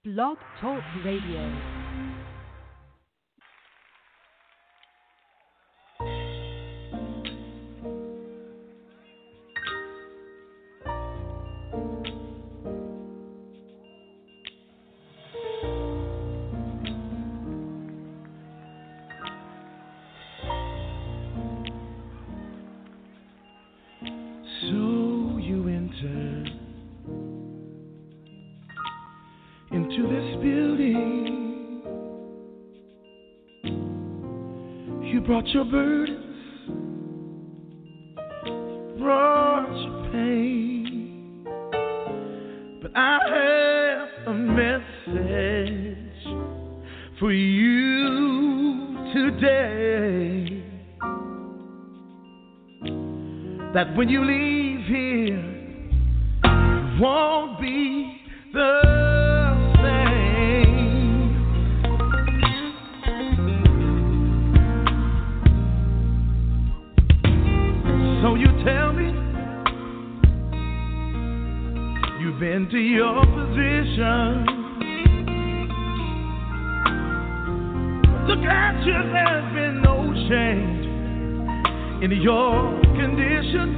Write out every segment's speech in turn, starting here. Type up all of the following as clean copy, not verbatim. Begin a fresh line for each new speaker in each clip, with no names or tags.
Blog Talk Radio.
Into this building, you brought your burdens, brought your pain, but I have a message for you today, that when you leave here, you won't be the So you tell me you've been to your position. Look at you, there's been no change in your condition.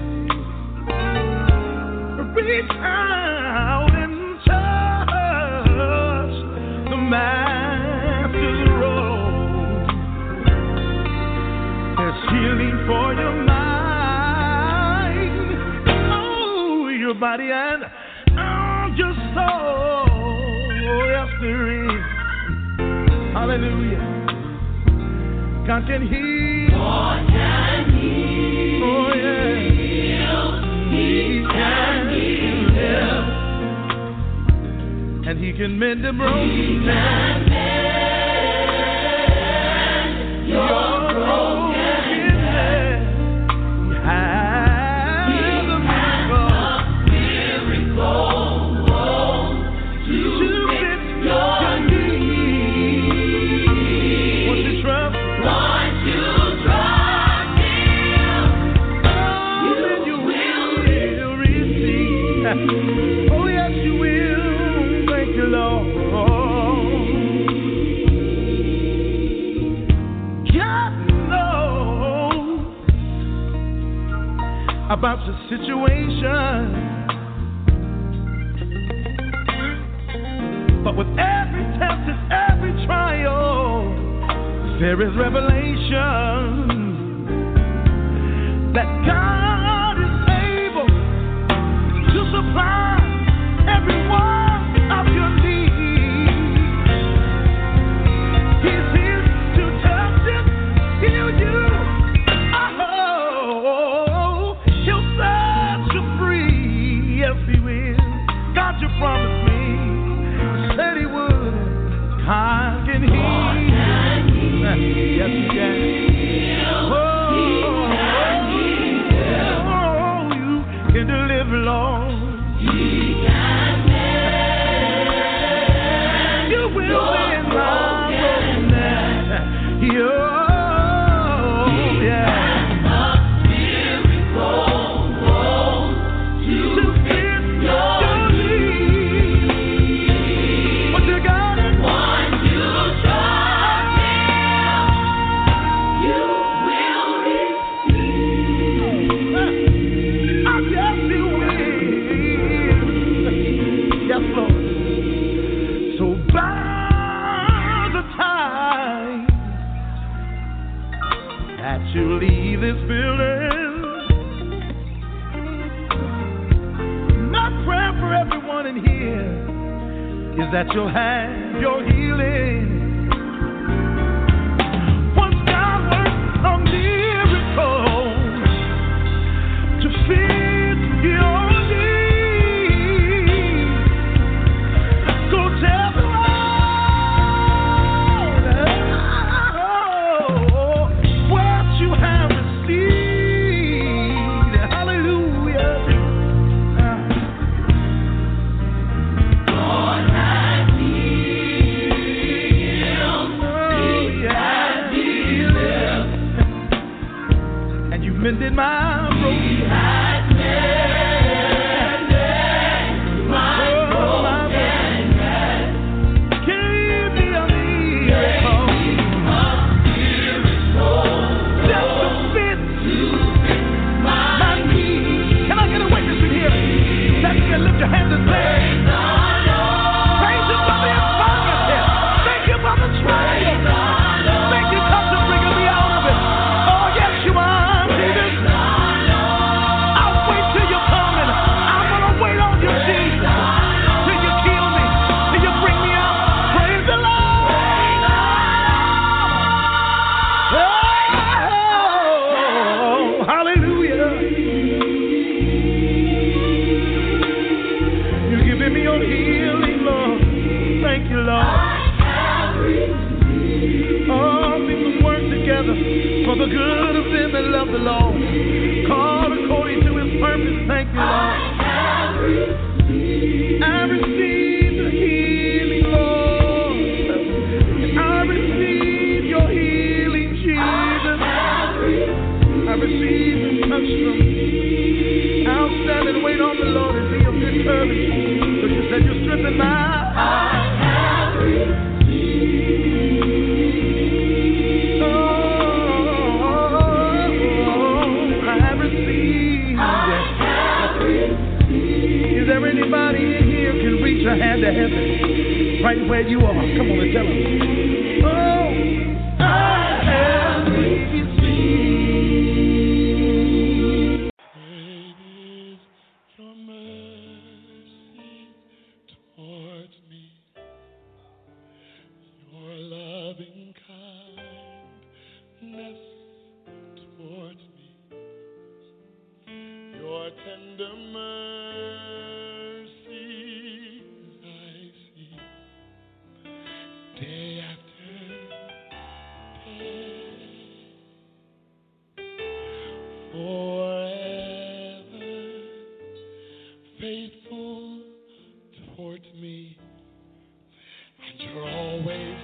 Reach out and touch the Master's robe. There's healing for your mind, your body and your soul. Yes, there is. Hallelujah. God can heal. God can heal. Oh, yeah. He can heal. And He can mend the broken. He can mend your brokenness. Oh, yes, you will. Thank you, Lord. God knows about the situation, but with every test and every trial, there is revelation that God is able to supply every one of your needs. He's here to touch you, heal you. Oh, He'll set you free. Yes, He will. God, you promised me. You said He would. God can heal. Yes, He can. You can deliver, Lord. He can mend. You will mend my brokenness. Oh, yeah. To fit your needs. What you got it? Once you trust Him, you will receive. I guess you will. Yes, Lord. So by the time that you leave this building, my prayer for everyone in here is that you'll have your healing. Once God works a miracle to fit your needs, go tell the world what you have received. Hallelujah. God has healed. the Lord. Call according to his purpose. Thank you, Lord. I receive the healing, Lord. I receive your healing, Jesus. I receive the touch from you. I'll stand and wait on the Lord and be of good courage. Because you said you strengthen my heart. Is there anybody in here who can reach a hand to heaven right where you are? Come on and tell them. Oh, I have received. Great is your mercy towards me, your loving kindness towards me, your tender mercy. Day after day, forever faithful towards me, and you're always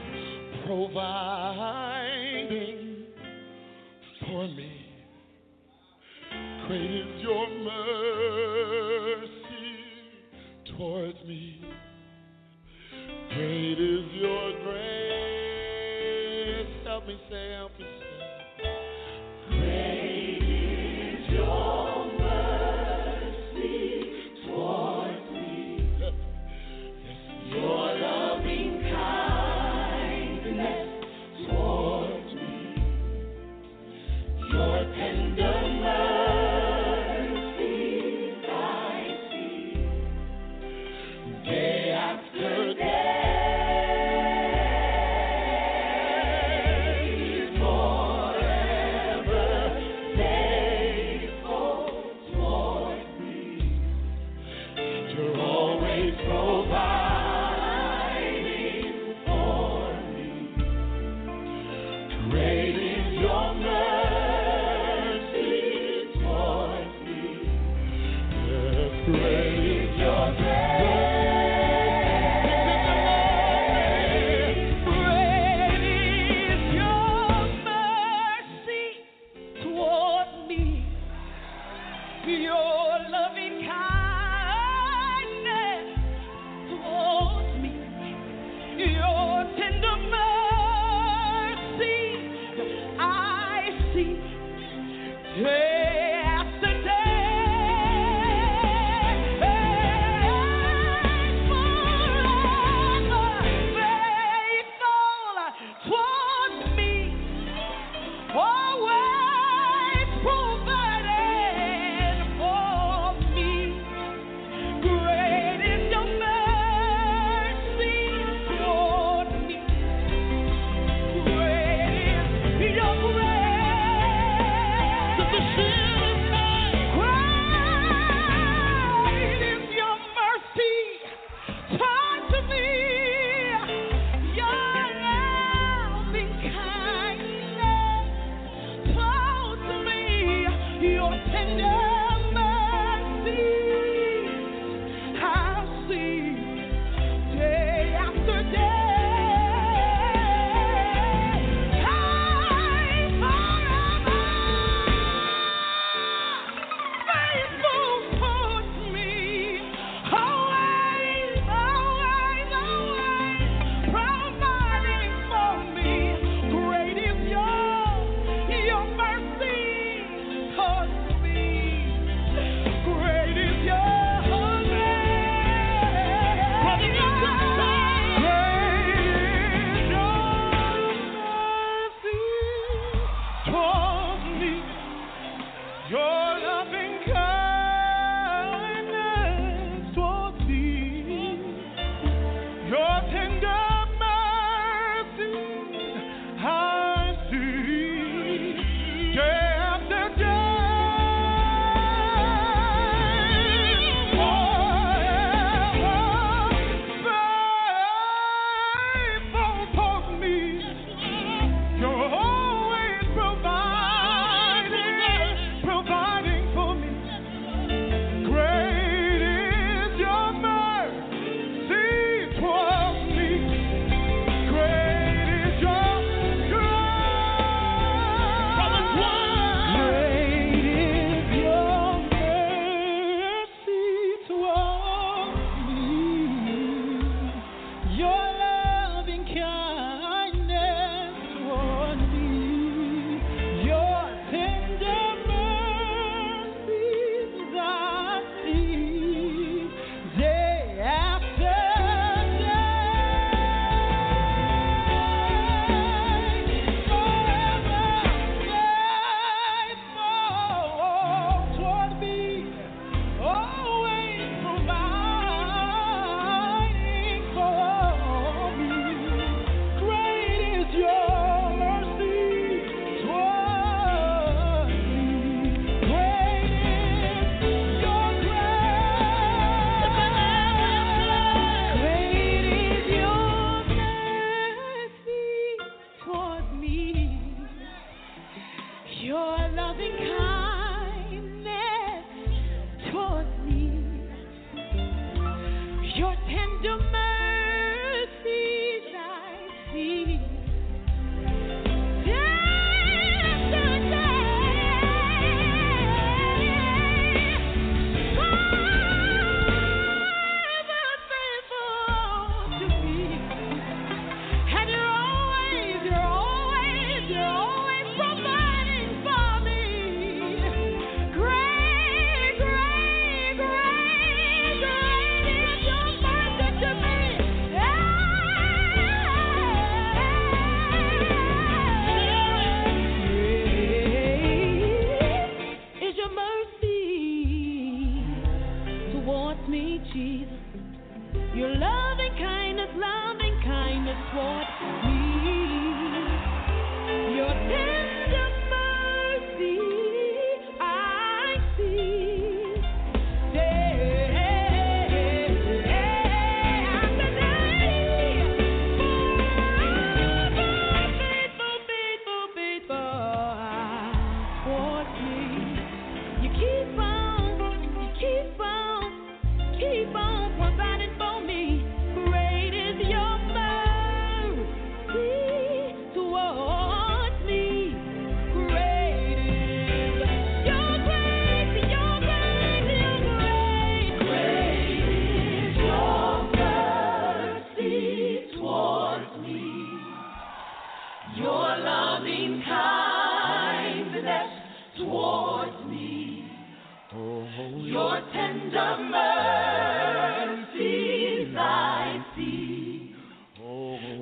providing for me. Great is your mercy towards me. Great is your grace. Help me say, help me say. Great is your mercy towards me. Yes, your loving kindness towards me. Your tender mercies I see. Day after day.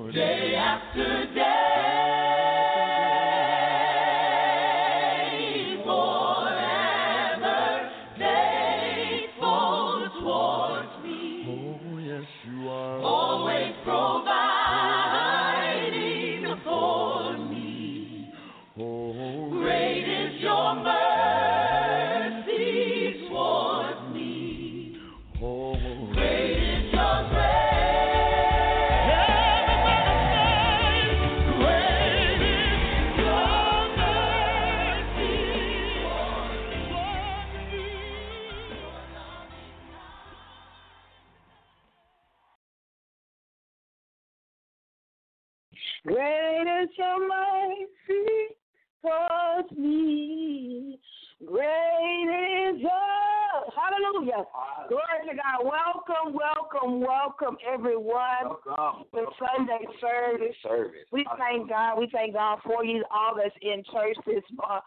Lord.
Day after day, forever faithful towards me.
Oh, yes, you are.
Always providing for me.
Oh,
Great is your mercy towards me.
oh,
Great is your grace. Great is your mercy towards me.
Great is your mercy towards me. Great is your, hallelujah. Glory to God. Welcome, welcome, welcome, everyone.
Welcome.
To Sunday service. We thank God. We thank God for you, all that's in church this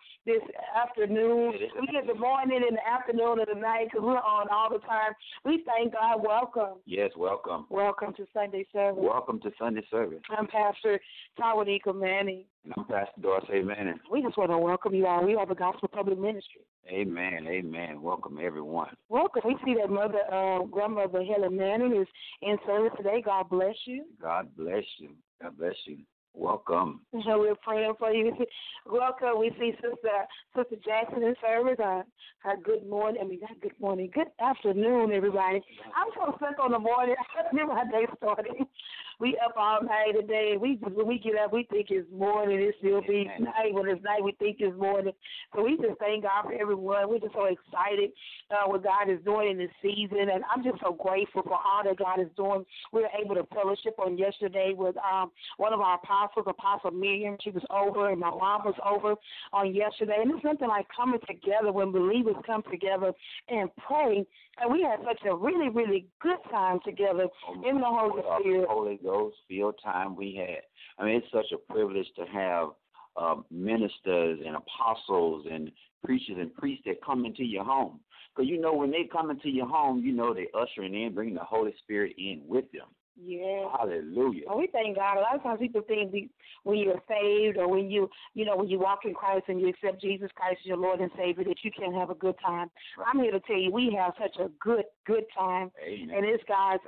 afternoon. We get the morning and the afternoon and the night because we're on all the time. We thank God. Welcome.
Yes, welcome.
Welcome to Sunday service.
Welcome to Sunday service.
I'm Pastor Tawanika Manning.
And I'm Pastor Dorsey Manning.
We just want to welcome you all. We have a Gospel Public Ministry.
Amen, amen. Welcome, everyone.
Welcome. We see that grandmother Helen Manning is in service today. God bless you.
God bless you. God bless you. Welcome.
So we're praying for you. Welcome. We see Sister Jackson in service. Good morning. Good afternoon, everybody. I'm so sick on the morning. I don't know how day started. We up all night today. When we get up, we think it's morning. It still be night. When it's night, we think it's morning. So we just thank God for everyone. We're just so excited what God is doing in this season, and I'm just so grateful for all that God is doing. We were able to fellowship on yesterday with one of our apostles, Apostle Miriam. She was over, and my mom was over on yesterday. And it's something like coming together when believers come together and pray. And we had such a really, really good time together in the Holy Spirit.
Holy Ghost field time we had. I mean, it's such a privilege to have ministers and apostles and preachers and priests that come into your home. Because, when they come into your home, they ushering in, bringing the Holy Spirit in with them.
Yeah.
Hallelujah.
Well, we thank God. A lot of times people think when you're saved or when you walk in Christ and you accept Jesus Christ as your Lord and Savior that you can't have a good time. Right. I'm here to tell you we have such a good time.
Amen.
And it is God's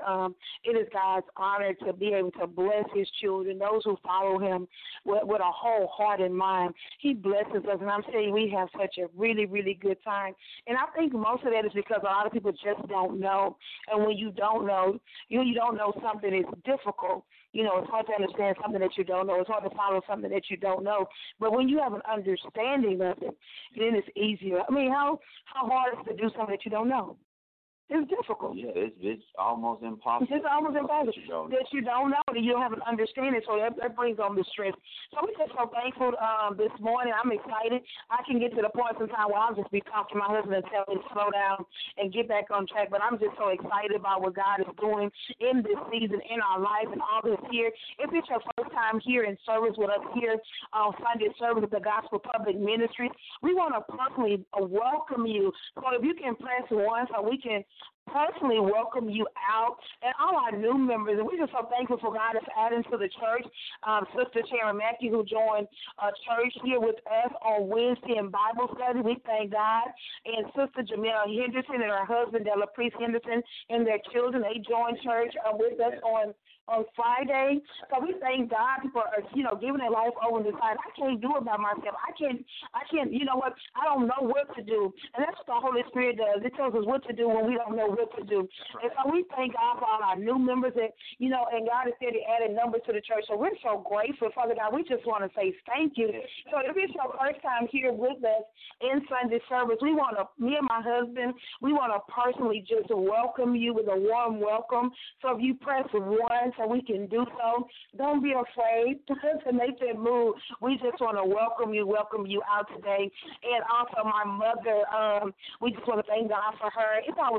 honor to be able to bless His children, those who follow Him with a whole heart and mind. He blesses us, and I'm telling you we have such a really, really good time. And I think most of that is because a lot of people just don't know. And when you don't know, you don't know something is difficult. It's hard to understand something that you don't know. It's hard to follow something that you don't know. But when you have an understanding of it, then it's easier. I mean, how hard is it to do something that you don't know? It's difficult.
Yeah, it's almost impossible.
It's almost impossible that you don't know, that you don't have an understanding. So that brings on the stress. So we're just so thankful this morning. I'm excited. I can get to the point sometimes where I'll just be talking to my husband and tell him to slow down and get back on track. But I'm just so excited about what God is doing in this season in our life and all this here. If it's your first time here in service with us here on Sunday service at the Gospel Public Ministry, we want to personally welcome you. So if you can press 1 so we can personally welcome you out and all our new members. And we're just so thankful for God that's adding to the church. Sister Sharon Mackey, who joined church here with us on Wednesday in Bible study. We thank God. And Sister Jamila Henderson and her husband, Della Priest Henderson, and their children, they joined church with us on Friday. So we thank God. People are, giving their life over and decide, I can't do it by myself. I can't, you know what, I don't know what to do. And that's what the Holy Spirit does. It tells us what to do when we don't know what to do. Right. And so we thank God for all our new members and God has said He added numbers to the church. So we're so grateful. Father God, we just want to say thank you. Yes. So if it's your first time here with us in Sunday service, me and my husband, we want to personally just welcome you with a warm welcome. So if you press 1, so we can do so. Don't be afraid to make that move. We just want to welcome you out today. And also my mother, we just want to thank God for her.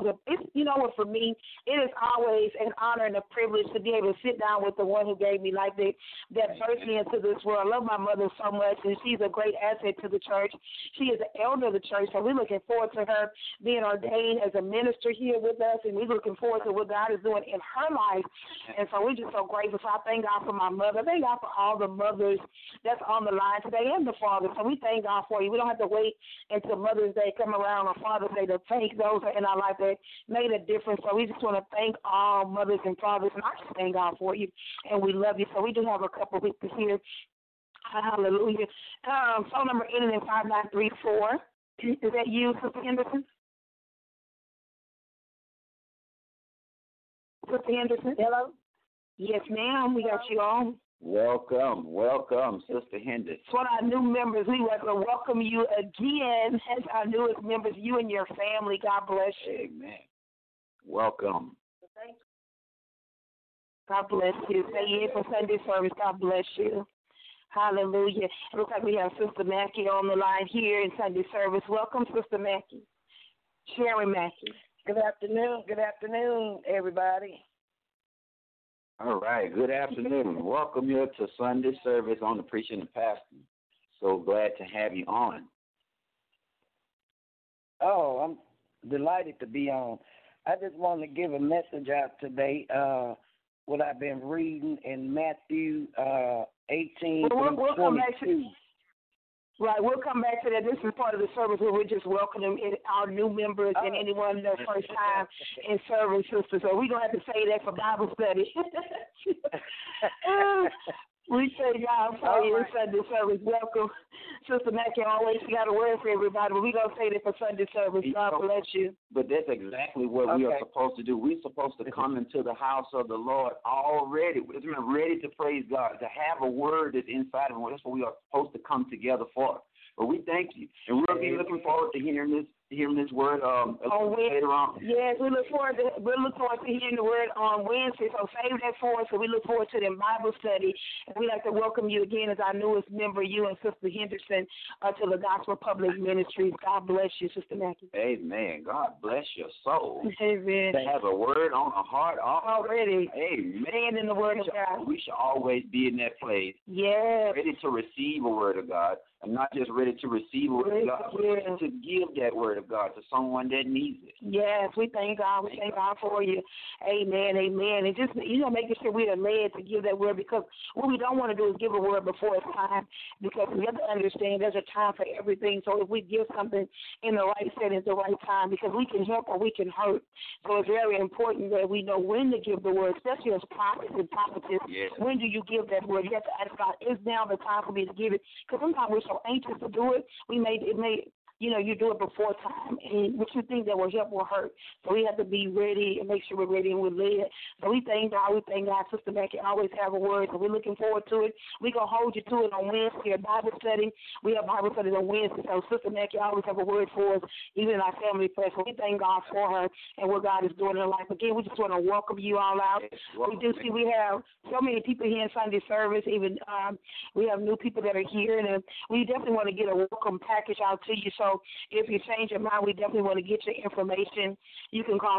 For me, it is always an honor and a privilege to be able to sit down with the one who gave me life, that birthed me into this world. I love my mother so much, and she's a great asset to the church. She is the elder of the church, so we're looking forward to her being ordained as a minister here with us, and we're looking forward to what God is doing in her life. And so So we're just so grateful. So I thank God for my mother. I thank God for all the mothers that's on the line today and the fathers. So we thank God for you. We don't have to wait until Mother's Day come around or Father's Day to thank those in our life that made a difference. So we just want to thank all mothers and fathers, and I just thank God for you, and we love you. So we do have a couple of people here. Hallelujah. Phone number ending in 5934. Is that you, Sister Henderson? Sister Henderson? Hello? Yes, ma'am. We got you on.
Welcome, Sister Henderson.
For our new members, we want to welcome you again as our newest members, you and your family. God bless you.
Amen. Welcome.
God bless you. Say yes for Sunday service. God bless you. Hallelujah. It looks like we have Sister Mackey on the line here in Sunday service. Welcome, Sister Mackey. Sharon Mackey.
Good afternoon, everybody.
All right, good afternoon. Welcome you to Sunday service on the Preaching and Pastor. So glad to have you on.
Oh, I'm delighted to be on. I just want to give a message out today, what I've been reading in Matthew 18
we'll come back to
22.
Right, we'll come back to that. This is part of the service where we're just welcoming our new members and anyone their first time in service, sister. So we're going to have to say that for Bible study. We say God for you in Sunday service. Welcome. Sister Mackey always got a word for everybody, but we're going to say that for Sunday service. God bless you.
But that's exactly what we are supposed to do. We're supposed to come into the house of the Lord already, ready to praise God, to have a word that's inside of us. That's what we are supposed to come together for. But we thank you. And we'll be looking forward to hearing this word later on.
Yes, we look forward to hearing the word on Wednesday. So save that for us. So we look forward to the Bible study. And we'd like to welcome you again as our newest member, you and Sister Henderson, to the Gospel Public Ministries. God bless you, Sister Mackey.
Amen. God bless your soul.
Amen.
To have a word on the heart
already.
Amen.
Stand in the word of God.
We should always be in that place.
Yes.
Ready to receive a word of God. And not just ready to receive a word of God, but ready to give that word of God to someone that needs it.
Yes, we thank God. We thank God for you. Amen, amen. And just, making sure we are led to give that word, because what we don't want to do is give a word before it's time, because we have to understand there's a time for everything. So if we give something in the right setting at the right time, because we can help or we can hurt. So it's very important that we know when to give the word, especially as prophets and prophetess.
Yes.
When do you give that word? You have to ask God, is now the time for me to give it? Because sometimes we're so anxious to do it, you do it before time, and what you think that will help will hurt. So we have to be ready and make sure we're ready and we're led. So we thank God. Sister Mackey always have a word, so we're looking forward to it. We're going to hold you to it on Wednesday at Bible study. We have Bible studies on Wednesday, so Sister Mackey always have a word for us, even in our family prayer. So we thank God for her and what God is doing in her life. Again, we just want to welcome you all out. We do see we have so many people here in Sunday service. Even we have new people that are here, and we definitely want to get a welcome package out to you. So if you change your mind, we definitely want to get your information. You can call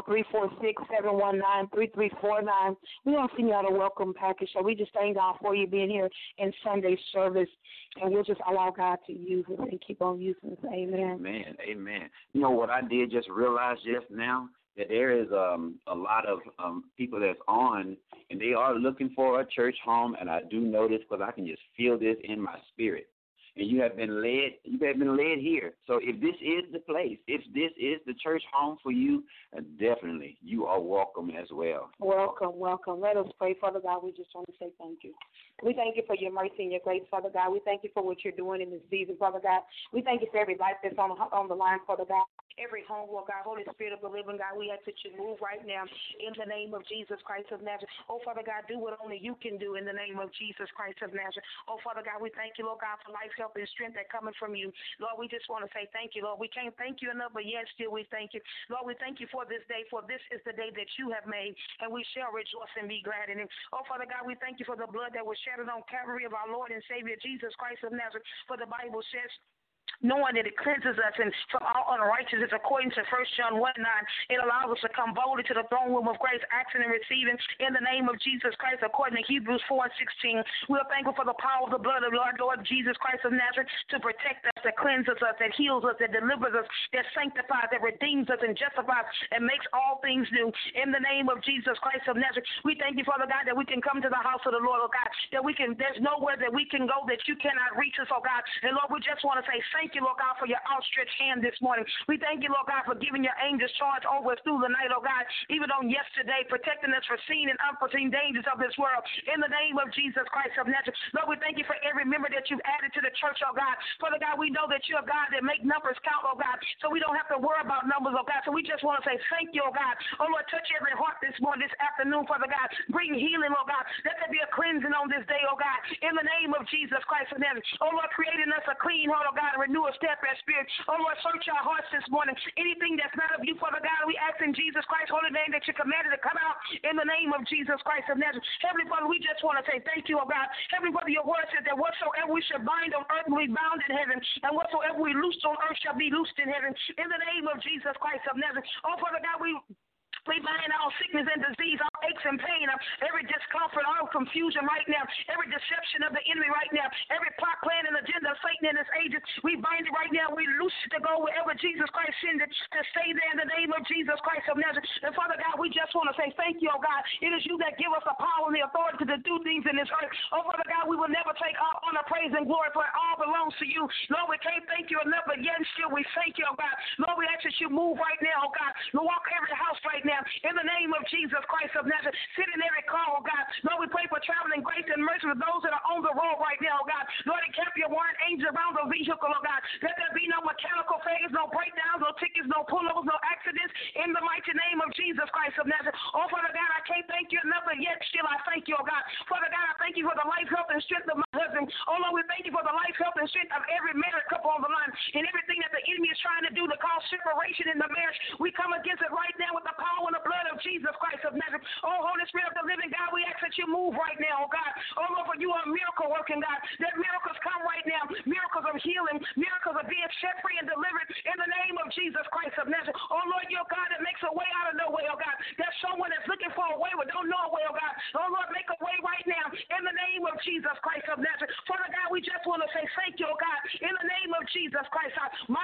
346-719-3349. We want to send you out a welcome package. So we just thank God for you being here in Sunday service, and we'll just allow God to use us and keep on using us. Amen.
Amen. Amen. You know what I did just realize just now? That there is a lot of people that's on, and they are looking for a church home, and I do know this because I can just feel this in my spirit. And you have been led here. So if this is the place, if this is the church home for you, definitely you are welcome as well.
Welcome. Let us pray. Father God, we just want to say thank you. We thank you for your mercy and your grace, Father God. We thank you for what you're doing in this season, Father God. We thank you for every life that's on the line, Father God. Every home, Lord God, Holy Spirit of the living God, we ask that you move right now in the name of Jesus Christ of Nazareth. Oh, Father God, do what only you can do in the name of Jesus Christ of Nazareth. Oh, Father God, we thank you, Lord God, for life, health, and strength that coming from you. Lord, we just want to say thank you, Lord. We can't thank you enough, but yet still we thank you. Lord, we thank you for this day, for this is the day that you have made, and we shall rejoice and be glad in it. Oh, Father God, we thank you for the blood that was shed on Calvary of our Lord and Savior Jesus Christ of Nazareth. For the Bible says, knowing that it cleanses us and from all unrighteousness according to 1 John 1:9. It allows us to come boldly to the throne room of grace, asking and receiving in the name of Jesus Christ according to Hebrews 4:16. We are thankful for the power of the blood of our Lord Jesus Christ of Nazareth to protect us, that cleanses us, that heals us, that delivers us, that sanctifies, that redeems us and justifies and makes all things new. In the name of Jesus Christ of Nazareth, we thank you, Father God, that we can come to the house of the Lord, oh God, that we can, there's nowhere that we can go that you cannot reach us, oh God. And Lord, we just want to say thank you, Lord God, for your outstretched hand this morning. We thank you, Lord God, for giving your angels charge over us through the night, oh God, even on yesterday, protecting us for seen and unforeseen dangers of this world. In the name of Jesus Christ of Nazareth, Lord, we thank you for every member that you've added to the church, oh God. Father God, we know that you're a God that make numbers count, oh God, so we don't have to worry about numbers, oh God. So we just want to say thank you, oh God. Oh Lord, touch every heart this morning, this afternoon, Father God. Bring healing, oh God. Let there be a cleansing on this day, oh God. In the name of Jesus Christ of Nazareth. Oh Lord, creating us a clean heart, oh God, and renew a steadfast spirit. Oh Lord, search our hearts this morning. Anything that's not of you, Father God, we ask in Jesus Christ's holy name that you commanded to come out in the name of Jesus Christ of Nazareth. Heavenly Father, we just want to say thank you, oh God. Heavenly Father, your word says that whatsoever we should bind on earth will be bound in heaven, and whatsoever we loose on earth shall be loosed in heaven. In the name of Jesus Christ of Nazareth. Oh Father God, we bind all sickness and disease, all aches and pain, every discomfort, all confusion right now, every deception of the enemy right now, every plot, plan, and agenda of Satan and his agents. We bind it right now. We loose it to go wherever Jesus Christ sends it, to stay there in the name of Jesus Christ of Nazareth. And Father God, we just want to say thank you, oh God. It is you that give us the power and the authority to do things in this earth. Oh Father God, we will never take our honor, praise, and glory, for it all belongs to you. Lord, we can't thank you enough, but yet still we thank you, oh God. Lord, we ask that you move right now, oh God. Lord, walk every house right now. In the name of Jesus Christ of Nazareth, sit in every car, oh God. Lord, we pray for traveling grace and mercy for those that are on the road right now, oh God. Lord, encamp your warring angels around the vehicle, oh God. Let there be no mechanical failures, no breakdowns, no tickets, no pullovers, no accidents. In the mighty name of Jesus Christ of Nazareth. Oh, Father God, I can't thank you enough, but yet still I thank you, oh God. Father God, I thank you for the life, health, and strength of my husband. Oh, Lord, we thank you for the life, health, and strength of every married couple on the line and everything that the enemy is trying to do to cause separation in the marriage. We come against it right now with the power and the blood of Jesus Christ of Nazareth. Oh, Holy Spirit of the living God, we ask that you move right now, oh God. Oh, Lord, for you are a miracle working God. That miracles come right now. Miracles of healing. Miracles of being set free and delivered in the name of Jesus Christ of Nazareth. Oh, Lord, you're God that makes a way out of no way, oh God. There's someone that's looking for a way but don't know a way, oh God. Oh, Lord, make a way right now in the name of Jesus Christ of Nazareth. Father God, we just want to say thank you, oh God, in the name of Jesus Christ.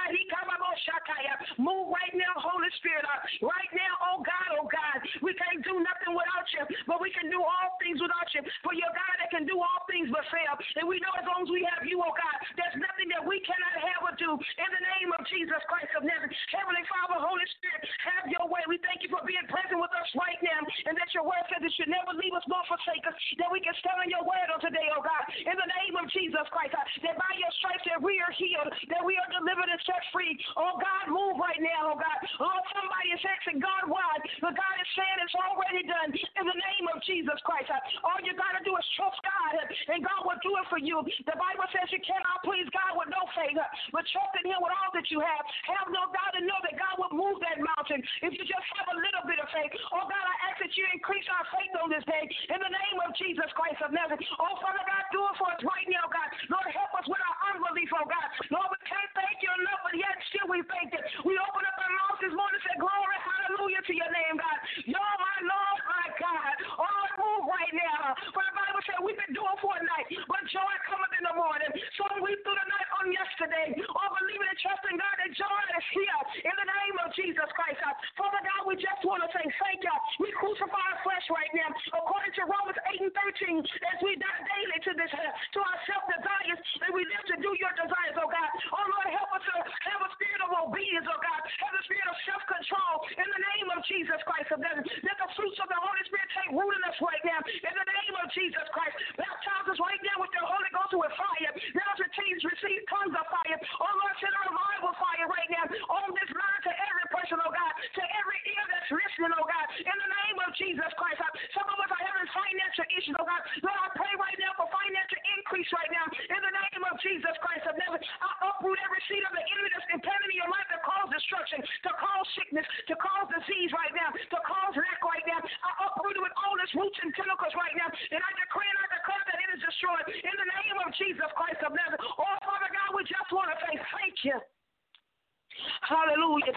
Move right now, Holy Spirit. Right now, oh God, we can't do nothing without you, but we can do all things without you. For you're God that can do all things but fail. And we know as long as we have you, oh God, there's nothing that we cannot have or do. In the name of Jesus Christ of Nazareth, Heavenly Father, Holy Spirit, have your way. We thank you for being present with us right now, and that your word says it should never leave us nor forsake us, that we can stand on your word on today, oh God. In the name of Jesus Christ, that by your stripes that we are healed, that we are delivered and set free. Oh God, move right now, oh God. Oh, somebody is asking God why, but God is saying it's already done. In the name of Jesus Christ, all you got to do is trust God, and God will do it for you. The Bible says you cannot please God with no faith, but trust in him with all that you have. Have no doubt and know that God will move that mountain if you just have a little bit of faith. Oh God, I ask that you increase our faith on this day in the name of Jesus Christ of Nazareth. Oh Father God, do it for us right now, God. Lord, help us with our unbelief, oh God. Lord, we can't thank you enough, but yet still we thank you. We open up our mouths this morning and say, glory, hallelujah to your name, God. You're my Lord, my God. Oh Lord, move right now. For the Bible said we've been doing for a night, but joy cometh in the morning. So we through the night on yesterday, oh believing and trusting God that joy is here in the name of Jesus Christ. Father God, we just want to say thank you. We crucify our flesh right now, according to Romans 8:13, as we die daily to this, to our self-desires, and we live to do your desires, oh God. Oh Lord, help us to have a spirit of obedience, oh God. Have a spirit of self-control in the name of Jesus Christ of Nazareth. Let the fruits of the Holy Spirit take root in us right now, in the name of Jesus Christ. Baptize us right now with the Holy Ghost with fire. Let us receive tongues of fire. Oh Lord, send a revival fire right now on this line to every person, oh God, to every ear that's listening, oh God, in the name of Jesus Christ. Some of us are having financial issues, oh God. Lord, I pray right now for financial increase right now in the name of Jesus Christ of Nazareth. I uproot every seed of the enemy that's implanted in your life to cause destruction, to cause sickness, to cause disease right now, to cause lack right now. I uproot it with all its roots and tentacles right now, and I decree and I declare that it is destroyed in the name of Jesus Christ of Nazareth. Oh, Father God, we just want to say thank you.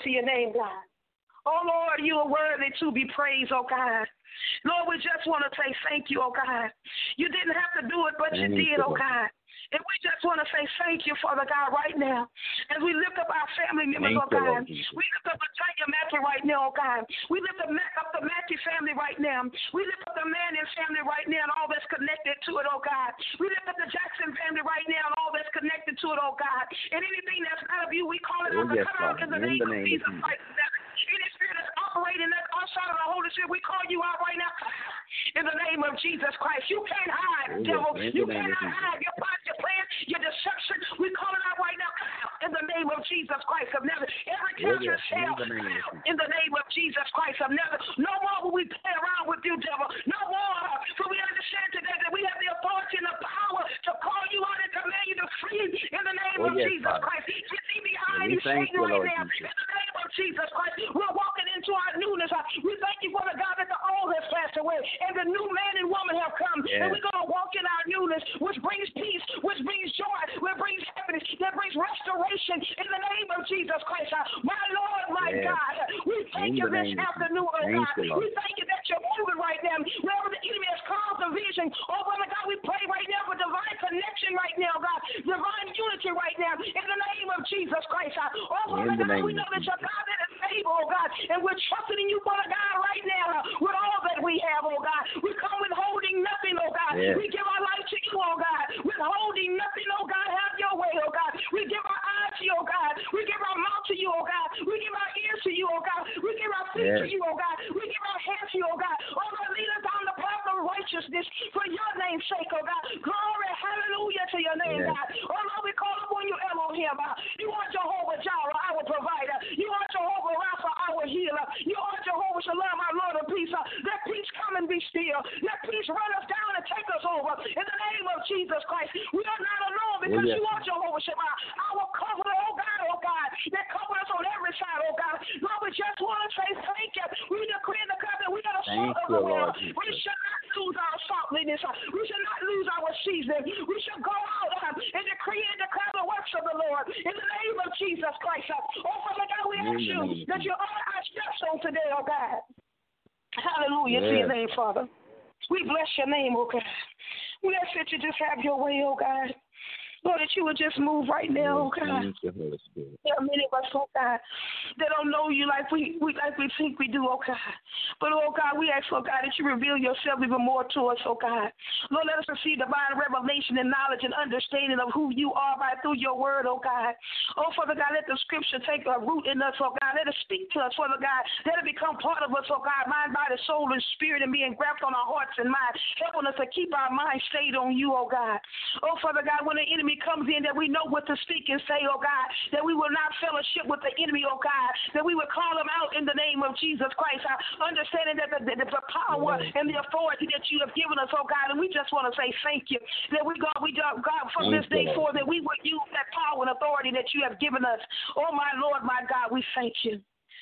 to your name, God. Oh, Lord, you are worthy to be praised, oh, God. Lord, we just want to say thank you, oh, God. You didn't have to do it, but you did, oh, God. And we just want to say thank you, Father God, right now. As we lift up our family members, oh God. We lift up Latonya Mackey right now, oh God. We lift up the Mackey family right now. We lift up the Manning family right now and all that's connected to it, oh God. We lift up the Jackson family right now and all that's connected to it, oh God. And anything that's not of you, we call it out to come out in the name of Jesus Christ. Any spirit that's operating that's outside of the Holy Spirit, we call you out right now in the name of Jesus Christ. You can't hide, devil. You cannot hide your plot, your plan, your deception. We call it out right now in the name of Jesus Christ of Nazareth. Every cancerous cell in the name of Jesus Christ of Nazareth. No more will we play around with you, devil. No more. For we understand today that we have the authority and the power to call you out and command you to flee in the name of Jesus Christ. You see behind you, Satan, right now. In the name of Jesus Christ, we're walking into our newness. We thank you, Father God, that the old has passed away and the new man and woman have come. And we're going to walk in our newness, which brings peace, which brings joy, which brings happiness, that brings restoration in the name of Jesus Christ. My Lord, my God, we thank you this afternoon, oh God. We thank you that you're moving right now. Wherever the enemy has caused division, oh Father God, we pray right now for divine connection right now, God, divine unity right now in the name of Jesus Christ. Oh Father God, we know that you're God that is able, oh God, and we're trusting in you, Father God, right now with all that we have, oh God. We come withholding nothing, oh God. We give our life to you, oh God. Withholding nothing, oh God. Have your way, oh God. We give our eyes to you, oh God. We give our mouth to you, oh God. We give our ears to you, oh God. We give our feet to you, oh God. We give our hands to you, oh God. Oh God, lead us down the path of righteousness for your name's sake, oh God. Glory, hallelujah to your name, God. Oh Lord, we call upon you, Elohim. You are Jehovah Jireh, our provider. You are Jehovah Rapha, our healer. You are Jehovah Shalom, our Lord of peace. Let peace come and be still. Let peace run us down and take us over. In the name of Jesus Christ, we are not alone because you are Jehovah Shema, our comforter, oh God, that covers us on every side, oh God. Lord, we just want to say thank you. We decree and declare that we got to salt of the world. We should not lose our saltliness. We should not lose our season. We should go out and decree and declare the works of the Lord. In the name of Jesus Christ. Oh, Father God, we ask you that you honor our steps on today, oh God. Hallelujah to your name, Father. We bless your name, oh God. We ask that you just have your way, oh God. Lord, that you would just move right now, oh God. There are many of us, oh God, that don't know you like we think we do, oh God. But, oh God, we ask, oh God, that you reveal yourself even more to us, oh God. Lord, let us receive divine revelation and knowledge and understanding of who you are through your word, oh God. Oh, Father God, let the scripture take a root in us, oh God. Let it speak to us, Father God. Let it become part of us, oh God, mind, body, soul, and spirit, and be engrafted on our hearts and minds, helping us to keep our mind stayed on you, oh God. Oh, Father God, when the enemy comes in, that we know what to speak and say, oh God, that we will not fellowship with the enemy, oh God, that we will call him out in the name of Jesus Christ, understanding that the power and the authority that you have given us, oh God, and we just want to say thank you, that God, from this day forward, that we will use that power and authority that you have given us. Oh my Lord, my God, we thank you.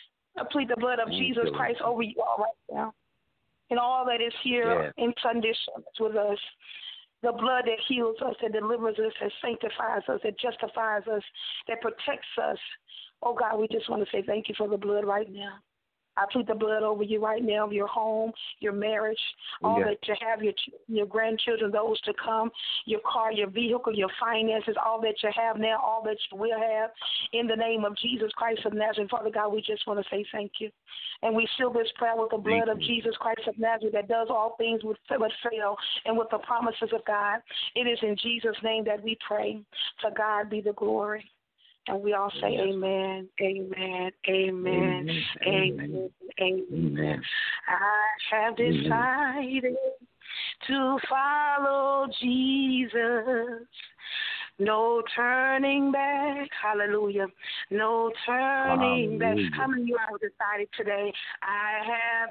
I plead the blood of Jesus Christ over you all right now, and all that is here in condition with us. The blood that heals us, that delivers us, that sanctifies us, that justifies us, that protects us. Oh, God, we just want to say thank you for the blood right now. I plead the blood over you right now, your home, your marriage, all that you have, your grandchildren, those to come, your car, your vehicle, your finances, all that you have now, all that you will have. In the name of Jesus Christ of Nazareth, Father God, we just want to say thank you. And we seal this prayer with the blood of Jesus Christ of Nazareth that does all things but fail, and with the promises of God. It is in Jesus' name that we pray. To God be the glory. And we all say amen, amen, amen, amen, amen. I have decided to follow Jesus. No turning back. Hallelujah. No turning back. How many of you have decided today? I have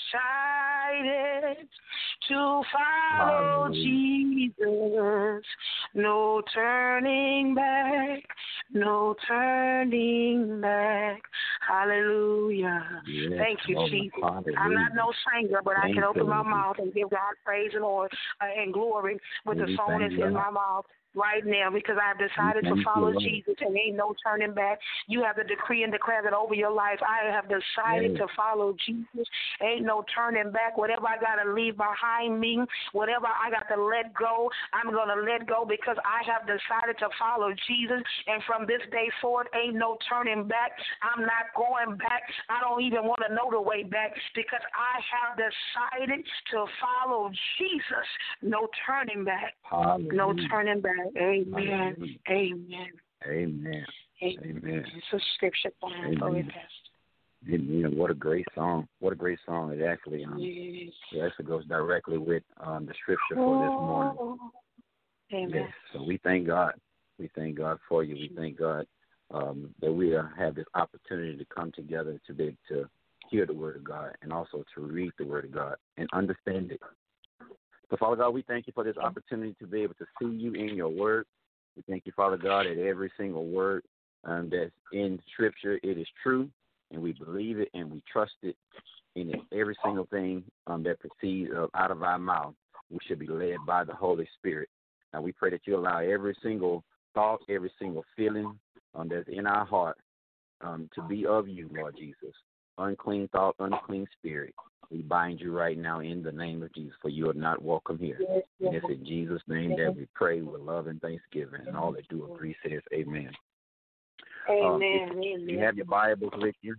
decided to follow Jesus. No turning back. No turning back. Hallelujah. Yes, thank you, Jesus. Hallelujah. I'm not no singer, but I can open my mouth and give God praise and glory with the song that's in my mouth. right now because I have decided to follow Jesus and ain't no turning back. You have to decree and declare that over your life. I have decided to follow Jesus. Ain't no turning back. Whatever I got to leave behind me, whatever I got to let go, I'm going to let go because I have decided to follow Jesus. And from this day forward, ain't no turning back. I'm not going back. I don't even want to know the way back because I have decided to follow Jesus. No turning back.
Hallelujah.
No turning back. Amen. Amen.
Amen. Amen.
It's a scripture time. Go ahead, Pastor.
Amen. What a great song. What a great song. It actually it actually goes directly with the scripture for this morning.
Amen.
Yes. So we thank God. We thank God for you. We thank God that we have this opportunity to come together to be able to hear the word of God and also to read the word of God and understand it. So, Father God, we thank you for this opportunity to be able to see you in your word. We thank you, Father God, that every single word that's in Scripture, it is true, and we believe it and we trust it in it. Every single thing that proceeds out of our mouth, we should be led by the Holy Spirit. Now, we pray that you allow every single thought, every single feeling that's in our heart to be of you, Lord Jesus. Unclean thought, unclean spirit. We bind you right now in the name of Jesus, for you are not welcome here.
Yes.
And it's in Jesus' name that we pray with love and thanksgiving. And all that do agree says amen.
Amen.
If you have your Bibles with you,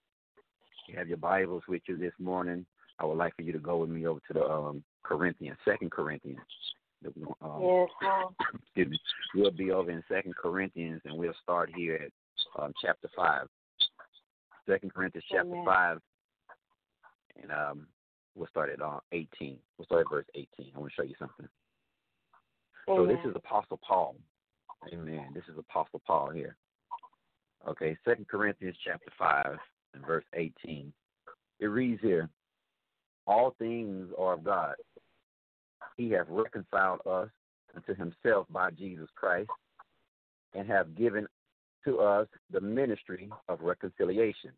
this morning, I would like for you to go with me over to the Corinthians, 2 Corinthians. Excuse me. We'll be over in 2 Corinthians, and we'll start here at chapter 5. 2 Corinthians chapter 5. And we'll start at 18. We'll start at verse 18. I want to show you something. So this is Apostle Paul. Amen. This is Apostle Paul here. Okay, 2 Corinthians chapter 5 and verse 18. It reads here, all things are of God. He hath reconciled us unto himself by Jesus Christ and have given to us the ministry of reconciliation.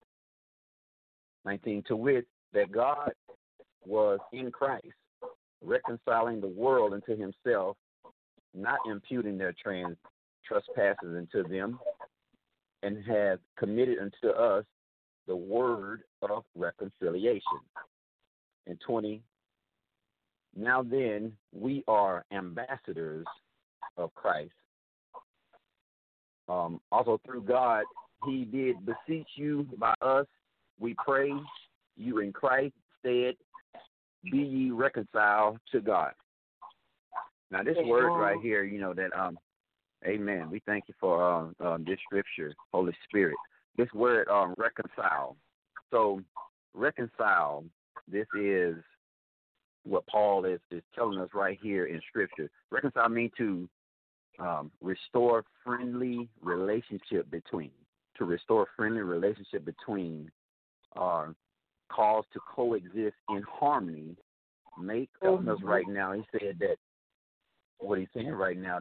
19, to wit, that God was in Christ, reconciling the world unto himself, not imputing their trespasses unto them, and hath committed unto us the word of reconciliation. And 20, now then, we are ambassadors of Christ. Also through God, he did beseech you by us, we pray you in Christ's stead, be ye reconciled to God. Now this word right here, that, amen, we thank you for this scripture, Holy Spirit. This word, reconcile. So reconcile, this is what Paul is telling us right here in scripture. Reconcile means to restore friendly relationship between. To restore friendly relationship between are caused to coexist in harmony. Make telling us right now, he said that what he's saying right now,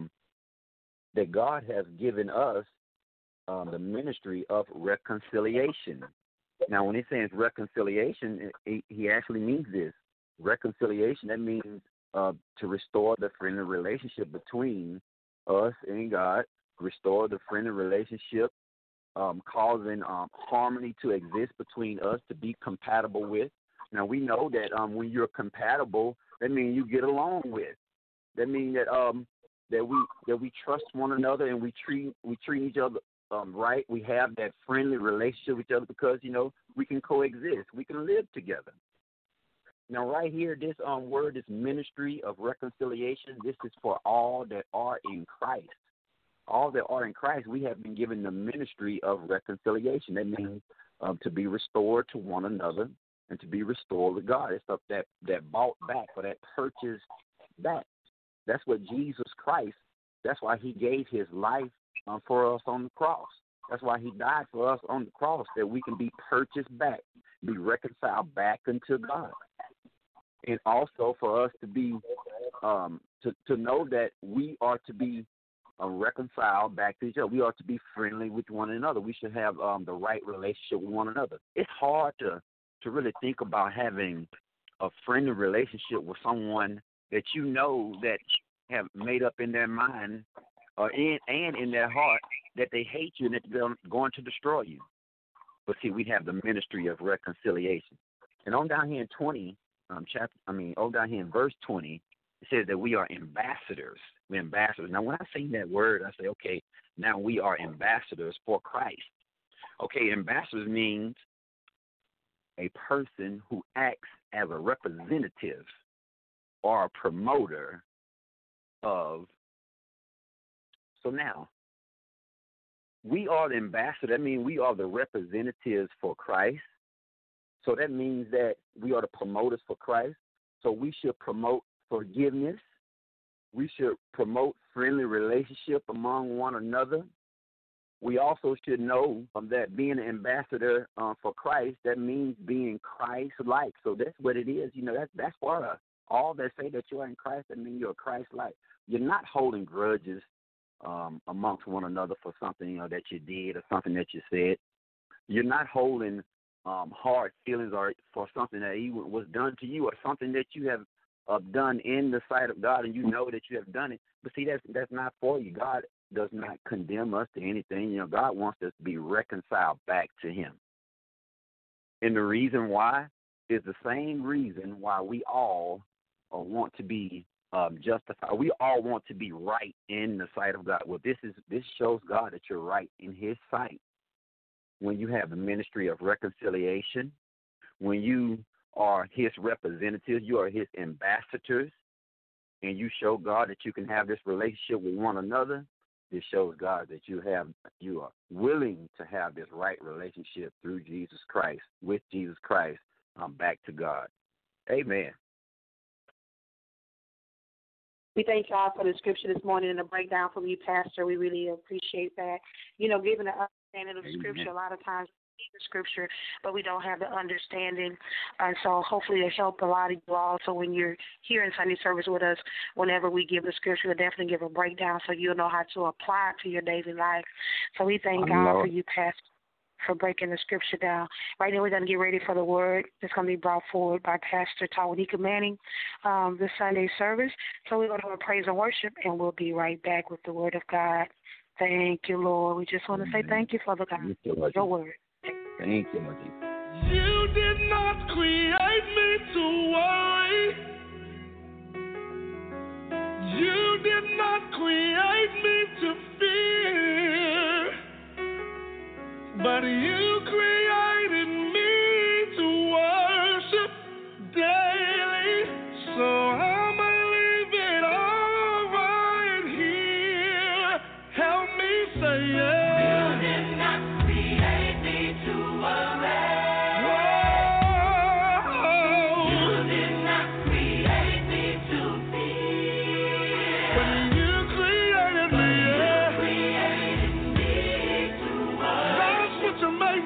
that God has given us the ministry of reconciliation. Now, when he says reconciliation, he actually means this. Reconciliation, that means to restore the friendly relationship between us and God, restore the friendly relationship, causing harmony to exist between us, to be compatible with. Now, we know that when you're compatible, that means you get along with. That means that we trust one another and we treat each other right. We have that friendly relationship with each other because, we can coexist. We can live together. Now, right here, this word, this ministry of reconciliation, this is for all that are in Christ. All that are in Christ, we have been given the ministry of reconciliation. That means to be restored to one another and to be restored with God. It's stuff that bought back or that purchased back. That's what Jesus Christ, that's why he gave his life for us on the cross. That's why he died for us on the cross, that we can be purchased back, be reconciled back unto God. And also for us to be, to know that we are to be reconciled back to each other. We are to be friendly with one another. We should have the right relationship with one another. It's hard to really think about having a friendly relationship with someone that you know that have made up in their mind and in their heart that they hate you and that they're going to destroy you. But see, we have the ministry of reconciliation. And on down here in down here in verse 20, it says that we are ambassadors. We're ambassadors. Now, when I say that word, I say, okay, now we are ambassadors for Christ. Okay, ambassadors means a person who acts as a representative or a promoter of. So now, we are the ambassador. That means we are the representatives for Christ. So that means that we are the promoters for Christ. So we should promote forgiveness. We should promote friendly relationship among one another. We also should know that being an ambassador for Christ, that means being Christ-like. So that's what it is. You know, that's for all that say that you are in Christ. That means you're Christ-like. You're not holding grudges amongst one another for something that you did or something that you said. You're not holding hard feelings or for something that even was done to you or something that you have done in the sight of God and you know that you have done it. But see, that's not for you. God does not condemn us to anything. You know, God wants us to be reconciled back to Him. And the reason why is the same reason why we all want to be justified. We all want to be right in the sight of God. Well, this shows God that you're right in His sight. When you have the ministry of reconciliation, when you are His representatives, you are His ambassadors, and you show God that you can have this relationship with one another, this shows God that you are willing to have this right relationship through Jesus Christ, with Jesus Christ, back to God. Amen.
We thank God for the scripture this morning and the breakdown from you, Pastor. We really appreciate that. You know, given the understanding of the scripture, a lot of times we read the scripture, but we don't have the understanding. And so hopefully it'll help a lot of you all. So when you're here in Sunday service with us, whenever we give the scripture, we'll definitely give a breakdown so you'll know how to apply it to your daily life. So we thank God for you, Pastor, for breaking the scripture down. Right now we're going to get ready for the word that's going to be brought forward by Pastor Tawanika Manning this Sunday service. So we're going to have a praise and worship, and we'll be right back with the word of God. Thank you, Lord. We just want to say thank you, Father God, for your word.
Thank you, Lord.
You did not create me to worry. You did not create me to fear. But you created me to worship daily. So I'ma leave it all right here. Help me say yeah.
You did not create me to worry. You did not create me to fear.
But you created me, yeah.
You created me to worship.
That's what you made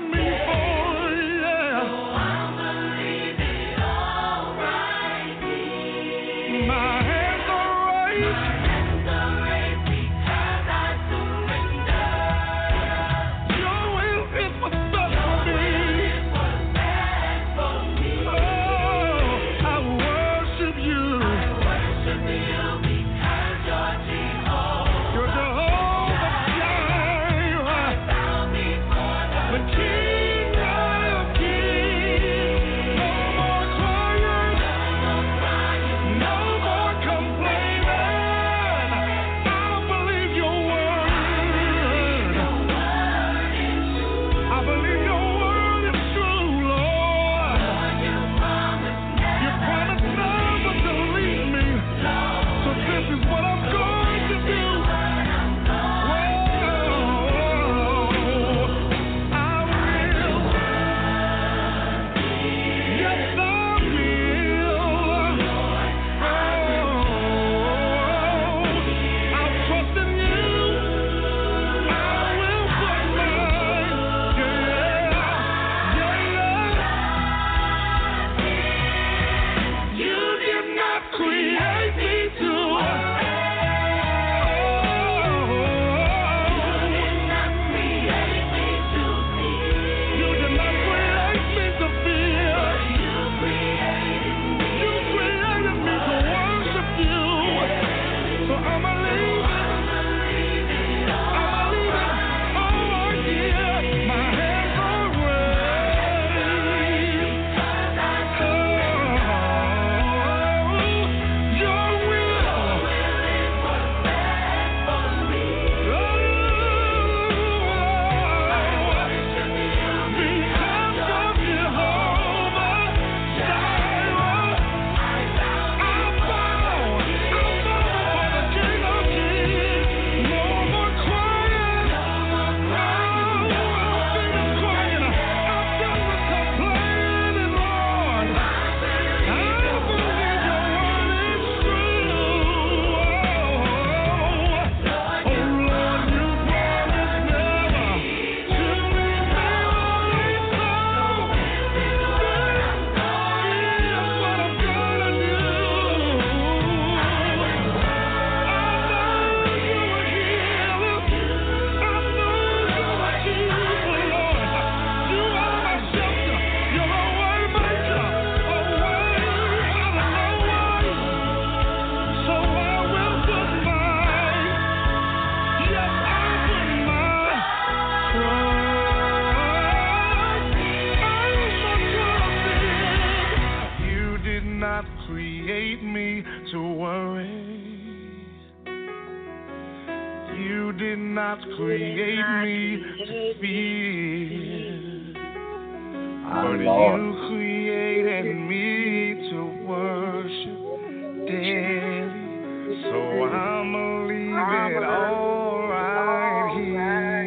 did not create me to fear, but you created me to worship daily. So I'ma leave it all right here.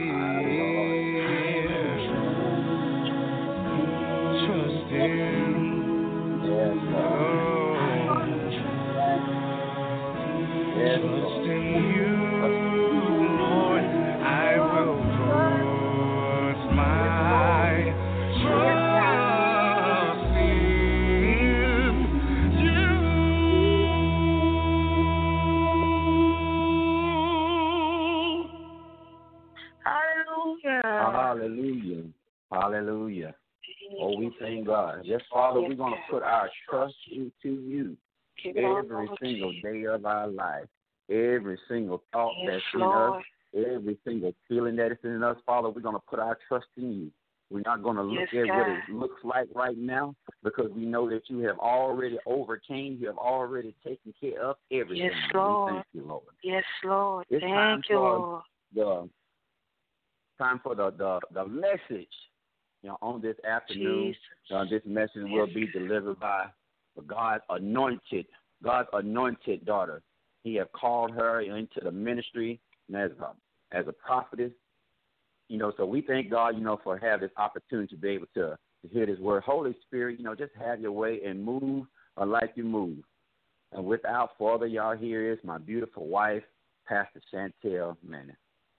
Trust in trust in you, Lord. I will put my trust in you.
Hallelujah.
Hallelujah. Hallelujah. Oh, we thank God. Yes, Father, we're going to put our trust into you every single day of our life. Every single thought that's in us, every single feeling that is in us, Father, we're going to put our trust in you. We're not going to look at what it looks like right now, because we know that you have already overcame, you have already taken care of everything.
Yes, Lord.
We thank you, Lord.
Yes, Lord.
It's
Thank you, Lord.
Time for the message. On this afternoon, this message will be delivered by God's anointed daughter. He have called her into the ministry as a prophetess. So we thank God, for having this opportunity to be able to hear this word. Holy Spirit, just have your way and move like you move. And without further, y'all, here is my beautiful wife, Pastor Chantel Manning.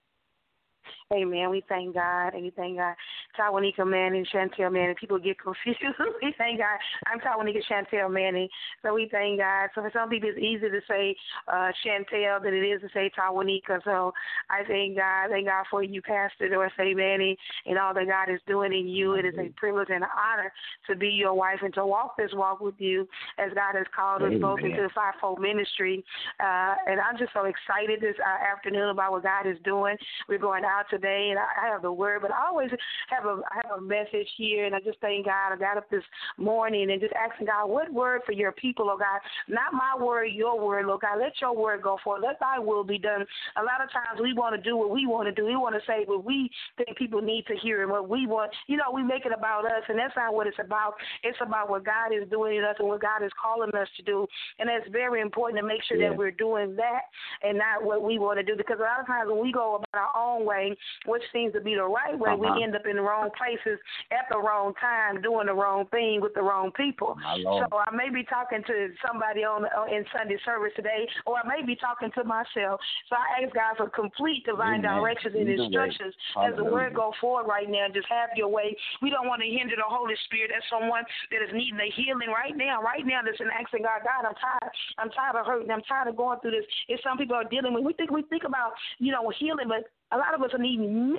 Amen. We thank God, and we thank God. Tawanika Manning, Chantel Manning. People get confused. We thank God. I'm Tawanika Chantel Manning. So we thank God. So for some people, it's easier to say Chantel than it is to say Tawanika. So I thank God. Thank God for you, Pastor Dorsey Manning, and all that God is doing in you. It is a privilege and an honor to be your wife and to walk this walk with you as God has called us both into the fivefold ministry. And I'm just so excited this afternoon about what God is doing. We're going out today, and I have the word, but I always have a message here, and I just thank God. I got up this morning and just asking God, what word for your people, oh God? Not my word, your word, Lord God. Let your word go forth. Let thy will be done. A lot of times we want to do what we want to do. We want to say what we think people need to hear and what we want. We make it about us, and that's not what it's about. It's about what God is doing in us and what God is calling us to do, and that's very important to make sure that we're doing that and not what we want to do, because a lot of times when we go about our own way, which seems to be the right way, we end up in the wrong places at the wrong time, doing the wrong thing with the wrong people. So I may be talking to somebody in Sunday service today, or I may be talking to myself. So I ask God for complete divine directions and instructions as the word go forward right now. Just have your way. We don't want to hinder the Holy Spirit. As someone that is needing a healing right now that's in asking God, I'm tired of hurting. I'm tired of going through this. If some people are dealing with, we think about, healing, but a lot of us need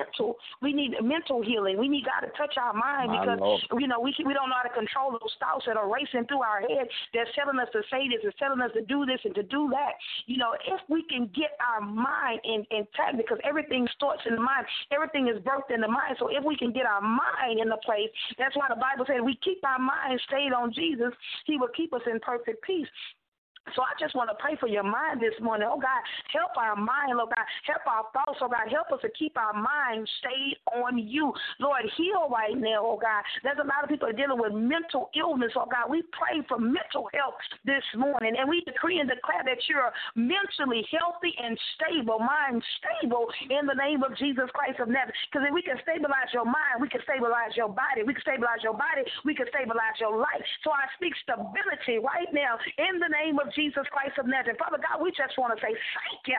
we need mental healing. We need God to touch our mind, because, we don't know how to control those thoughts that are racing through our head. They're telling us to say this, it's telling us to do this and to do that. If we can get our mind intact, because everything starts in the mind. Everything is birthed in the mind. So if we can get our mind in the place, that's why the Bible said we keep our mind stayed on Jesus, he will keep us in perfect peace. So I just want to pray for your mind this morning. Oh, God, help our mind, Lord God. Help our thoughts, oh, God. Help us to keep our mind stayed on you. Lord, heal right now, oh, God. There's a lot of people dealing with mental illness, oh, God. We pray for mental health this morning, and we decree and declare that you're mentally healthy and stable, mind stable, in the name of Jesus Christ of Nazareth. Because if we can stabilize your mind, we can stabilize your body. We can stabilize your body. We can stabilize your life. So I speak stability right now in the name of Jesus Christ of Nazareth. Father God, we just want to say thank you.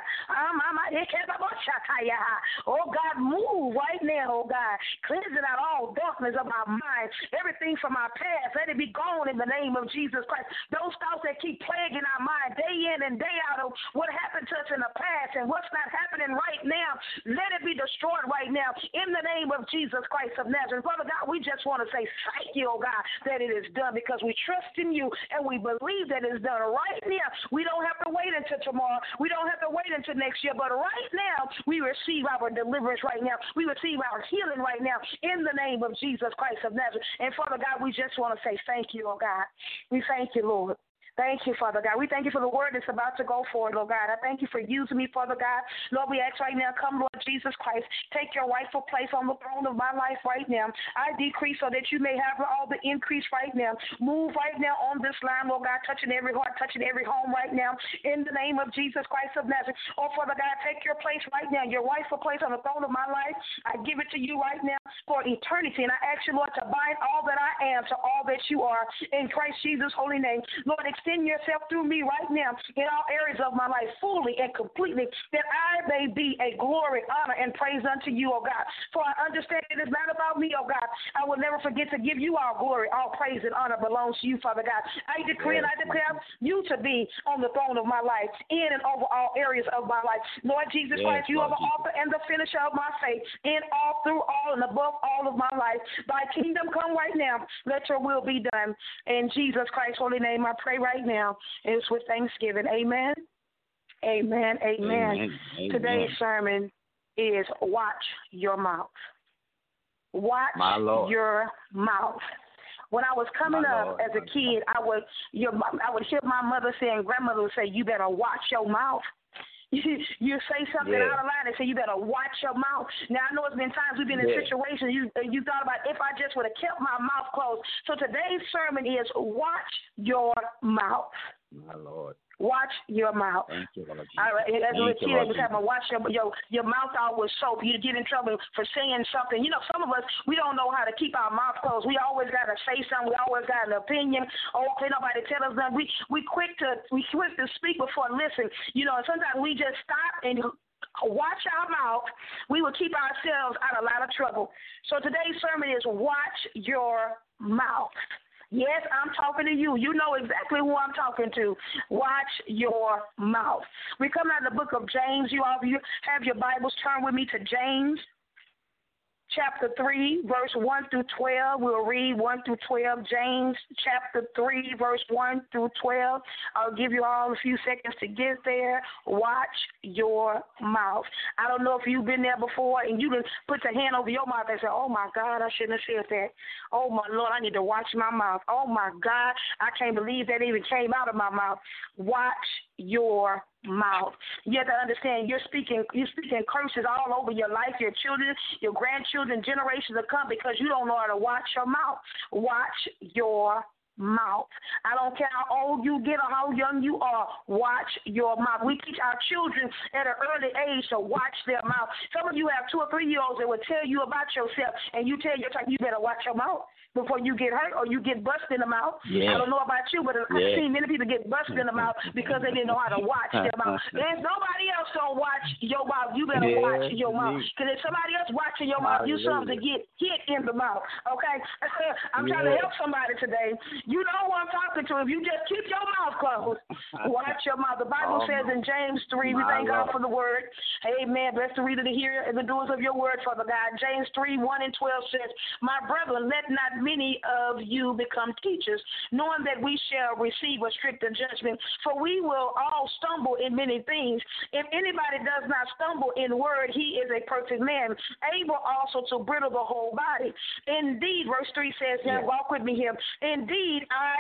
Oh, God, move right now, oh, God. Cleansing out all darkness of our minds, everything from our past. Let it be gone in the name of Jesus Christ. Those thoughts that keep plaguing our mind day in and day out of what happened to us in the past and what's not happening right now, let it be destroyed right now in the name of Jesus Christ of Nazareth. Father God, we just want to say thank you, oh, God, that it is done, because we trust in you and we believe that it's done right now. We don't have to wait until tomorrow. We don't have to wait until next year. But right now, we receive our deliverance right now. We receive our healing right now in the name of Jesus Christ of Nazareth. And Father God, we just want to say thank you, oh God. We thank you, Lord. Thank you, Father God. We thank you for the word that's about to go forward, Lord God. I thank you for using me, Father God. Lord, we ask right now, come, Lord Jesus Christ, take your rightful place on the throne of my life right now. I decrease so that you may have all the increase right now. Move right now on this line, Lord God, touching every heart, touching every home right now, in the name of Jesus Christ of Nazareth. Oh, Father God, take your place right now, your rightful place on the throne of my life. I give it to you right now for eternity, and I ask you, Lord, to bind all that I am to all that you are in Christ Jesus' holy name. Lord, extend yourself through me right now in all areas of my life, fully and completely, that I may be a glory, honor, and praise unto you, oh God. For I understand it is not about me, oh God. I will never forget to give you all glory, all praise and honor belongs to you, Father God. I decree and I declare you to be on the throne of my life, in and over all areas of my life. Lord Jesus Christ, you are the author and the finisher of my faith, in all, through all, and above all of my life. Thy kingdom come right now. Let your will be done. In Jesus Christ's holy name, I pray right now. It's with thanksgiving. Amen. Amen. Amen.
Amen.
Today's sermon is watch your mouth. Watch your mouth. When I was coming up as a kid, I would hear my mother say and grandmother would say, "You better watch your mouth." You say something out of line and say, "You better watch your mouth." Now, I know it's been times we've been in situations you thought about, if I just would have kept my mouth closed. So today's sermon is watch your mouth.
My Lord.
Watch your mouth.
Thank you, Lord.
As a little kid, they was having to watch your mouth out with soap. You get in trouble for saying something. You know, some of us, we don't know how to keep our mouth closed. We always got to say something. We always got an opinion. Oh, okay, nobody tell us nothing. We quick to speak before listen. You know, and sometimes we just stop and watch our mouth. We will keep ourselves out of a lot of trouble. So today's sermon is watch your mouth. Yes, I'm talking to you. You know exactly who I'm talking to. Watch your mouth. We come out of the book of James. You have your Bibles. Turn with me to James chapter 3, verse 1 through 12. We'll read 1 through 12. James chapter 3, verse 1 through 12. I'll give you all a few seconds to get there. Watch your mouth. I don't know if you've been there before and you done put your hand over your mouth and say, "Oh, my God, I shouldn't have said that. Oh, my Lord, I need to watch my mouth. Oh, my God, I can't believe that even came out of my mouth." Watch your mouth. You have to understand you're speaking curses all over your life, your children, your grandchildren, generations to come, because you don't know how to watch your mouth. Watch your mouth. I don't care how old you get or how young you are. Watch your mouth. We teach our children at an early age to watch their mouth. Some of you have 2 or 3 year olds that will tell you about yourself, and you tell your child, "You better watch your mouth before you get hurt or you get busted in the mouth." I don't know about you, but I've seen many people get busted in the mouth because they didn't know how to watch their mouth. There's nobody else don't watch your mouth. You better watch your mouth, because if somebody else watching your mouth, you're something to get hit in the mouth. Okay, I'm trying to help somebody today. You know who I'm talking to. If you just keep your mouth closed, watch your mouth. The Bible says in James 3, we thank God for the word. Amen. Bless the reader to hear and the doers of your word, Father God. James 3, 1 and 12 says, "My brethren, let not many of you become teachers, knowing that we shall receive a stricter judgment. For we will all stumble in many things. If anybody does not stumble in word, he is a perfect man, able also to bridle the whole body. Indeed," verse 3 says, now walk with me here. "Indeed,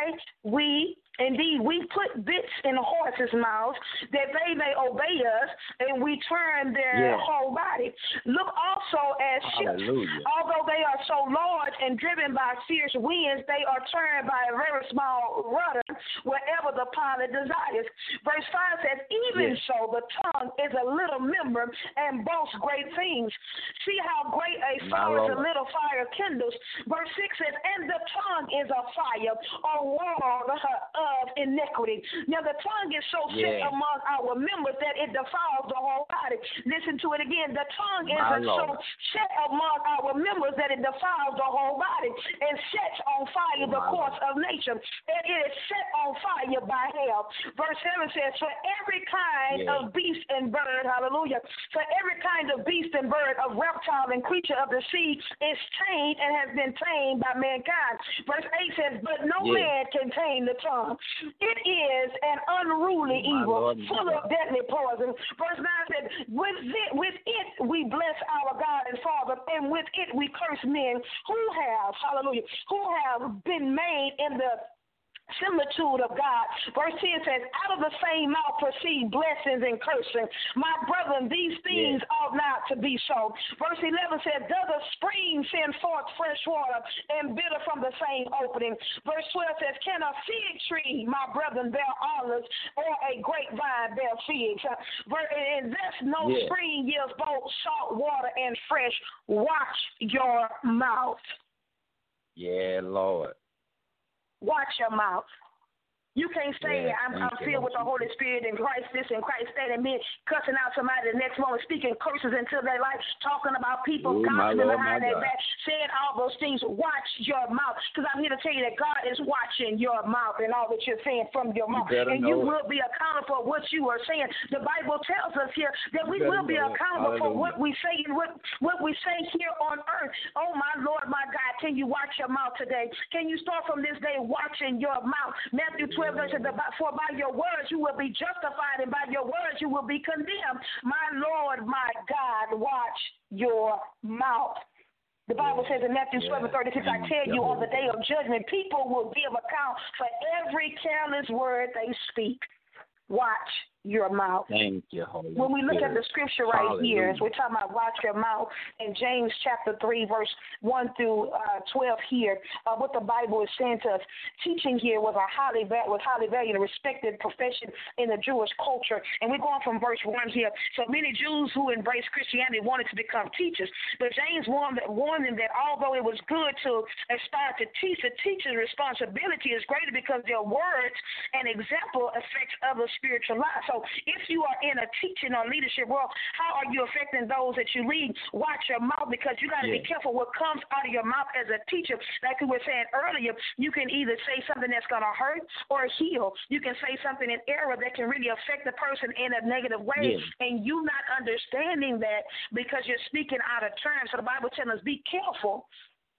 we put bits in horses' mouths that they may obey us, and we turn their whole body. Look also at ships. Although they are so large and driven by fierce winds, they are turned by a very small rudder wherever the pilot desires." Verse 5 says, "Even so, the tongue is a little member and boasts great things. See how great a fire a little fire kindles." Verse 6 says, "And the tongue is a fire, a world of iniquity." Now, the tongue is so set among our members that it defiles the whole body. Listen to it again. The tongue is so set among our members that it defiles the whole body and sets on fire the course of nature. And it is set on fire by hell. Verse 7 says, "For every kind of beast and bird," hallelujah, "for every kind of beast and bird, of reptile and creature of the sea is tamed and has been tamed by mankind." Verse 8 says, "But no man can tame the tongue. It is an unruly evil, full of deadly poison." Verse 9 said, with it we bless our God and Father, and with it we curse men who have, hallelujah, who have been made in the similitude of God. Verse 10 says, out of the same mouth proceed blessings and cursing. My brethren, these things ought not to be so. Verse 11 says, does a spring send forth fresh water and bitter from the same opening? Verse 12 says, can a fig tree, my brethren, bear olives, or a grapevine bear figs? And thus no spring yields both salt water and fresh. Watch your mouth.
Yeah, Lord.
Watch your mouth. You can't say, I'm filled with the Holy Spirit and Christ this and Christ that, and me cussing out somebody the next moment, speaking curses into their life, talking about people, gossiping behind their back, saying all those things. Watch your mouth, because I'm here to tell you that God is watching your mouth and all that you're saying from your mouth. And you will be accountable for what you are saying. The Bible tells us here that we will be accountable for what we say and what we say here on earth. Oh, my Lord, my God, can you watch your mouth today? Can you start from this day watching your mouth? Matthew 12. For by your words you will be justified, and by your words you will be condemned. My Lord, my God, watch your mouth. The Bible says in Matthew 12:36, I tell you, on the day of judgment, people will give account for every careless word they speak. Watch your mouth.
Thank you, Holy
When we look
Spirit.
at the scripture right here, as we're talking about watch your mouth, in James chapter 3, verse 1 through 12 here, what the Bible is saying to us, teaching here was highly valued and respected profession in the Jewish culture. And we're going from verse 1 here. So many Jews who embraced Christianity wanted to become teachers. But James warned them that although it was good to aspire to teach, the teacher's responsibility is greater because their words and example affects other spiritual lives. So if you are in a teaching or leadership role, how are you affecting those that you lead? Watch your mouth, because you got to be careful what comes out of your mouth as a teacher. Like we were saying earlier, you can either say something that's going to hurt or heal. You can say something in error that can really affect the person in a negative way, and you not understanding that because you're speaking out of turn. So the Bible tells us, be careful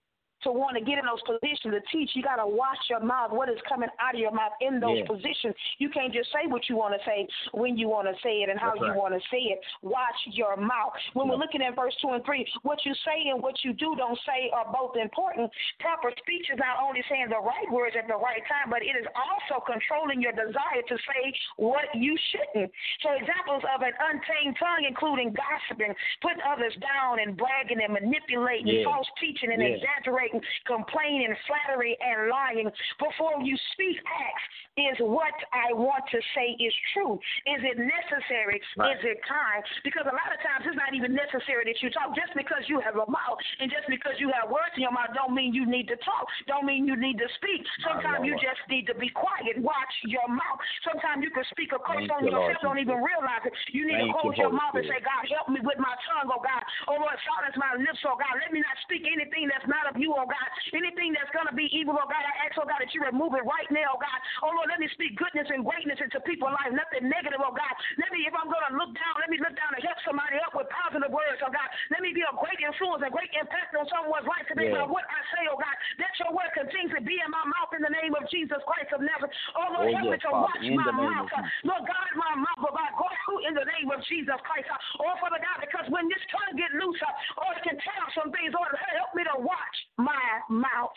to want to get in those positions to teach. You got to watch your mouth, what is coming out of your mouth in those positions. You can't just say what you want to say when you want to say it and how you want to say it. Watch your mouth. When we're looking at verse 2 and 3, what you say and what you don't say are both important. Proper speech is not only saying the right words at the right time, but it is also controlling your desire to say what you shouldn't. So examples of an untamed tongue including gossiping, putting others down and bragging and manipulating, false teaching and exaggerating, complaining, flattery, and lying. Before you speak, ask, is what I want to say is true? Is it necessary? Is it kind? Because a lot of times it's not even necessary that you talk. Just because you have a mouth and just because you have words in your mouth don't mean you need to talk. Don't mean you need to speak. Sometimes you just need to be quiet. Watch your mouth. Sometimes you can speak a curse on yourself, don't even realize it. You need to hold your mouth and say, God, help me with my tongue, oh God. Oh Lord, silence my lips, oh God. Let me not speak anything that's not of you, oh God. Anything that's going to be evil, oh God, I ask, oh God, that you remove it right now, oh God. Oh Lord, let me speak goodness and greatness into people's life, nothing negative, oh God. Let me, if I'm going to look down, let me look down and help somebody up with positive words, oh God. Let me be a great influence, a great impact on someone's life today by what I say, oh God. Let your word continue to be in my mouth in the name of Jesus Christ of Nazareth. Oh Lord, help me to watch my mouth. Lord God, my mouth, oh God, go through in the name of Jesus Christ. Oh Father God, because when this tongue get loose, oh, it can tell some things. Lord, help me to watch my mouth.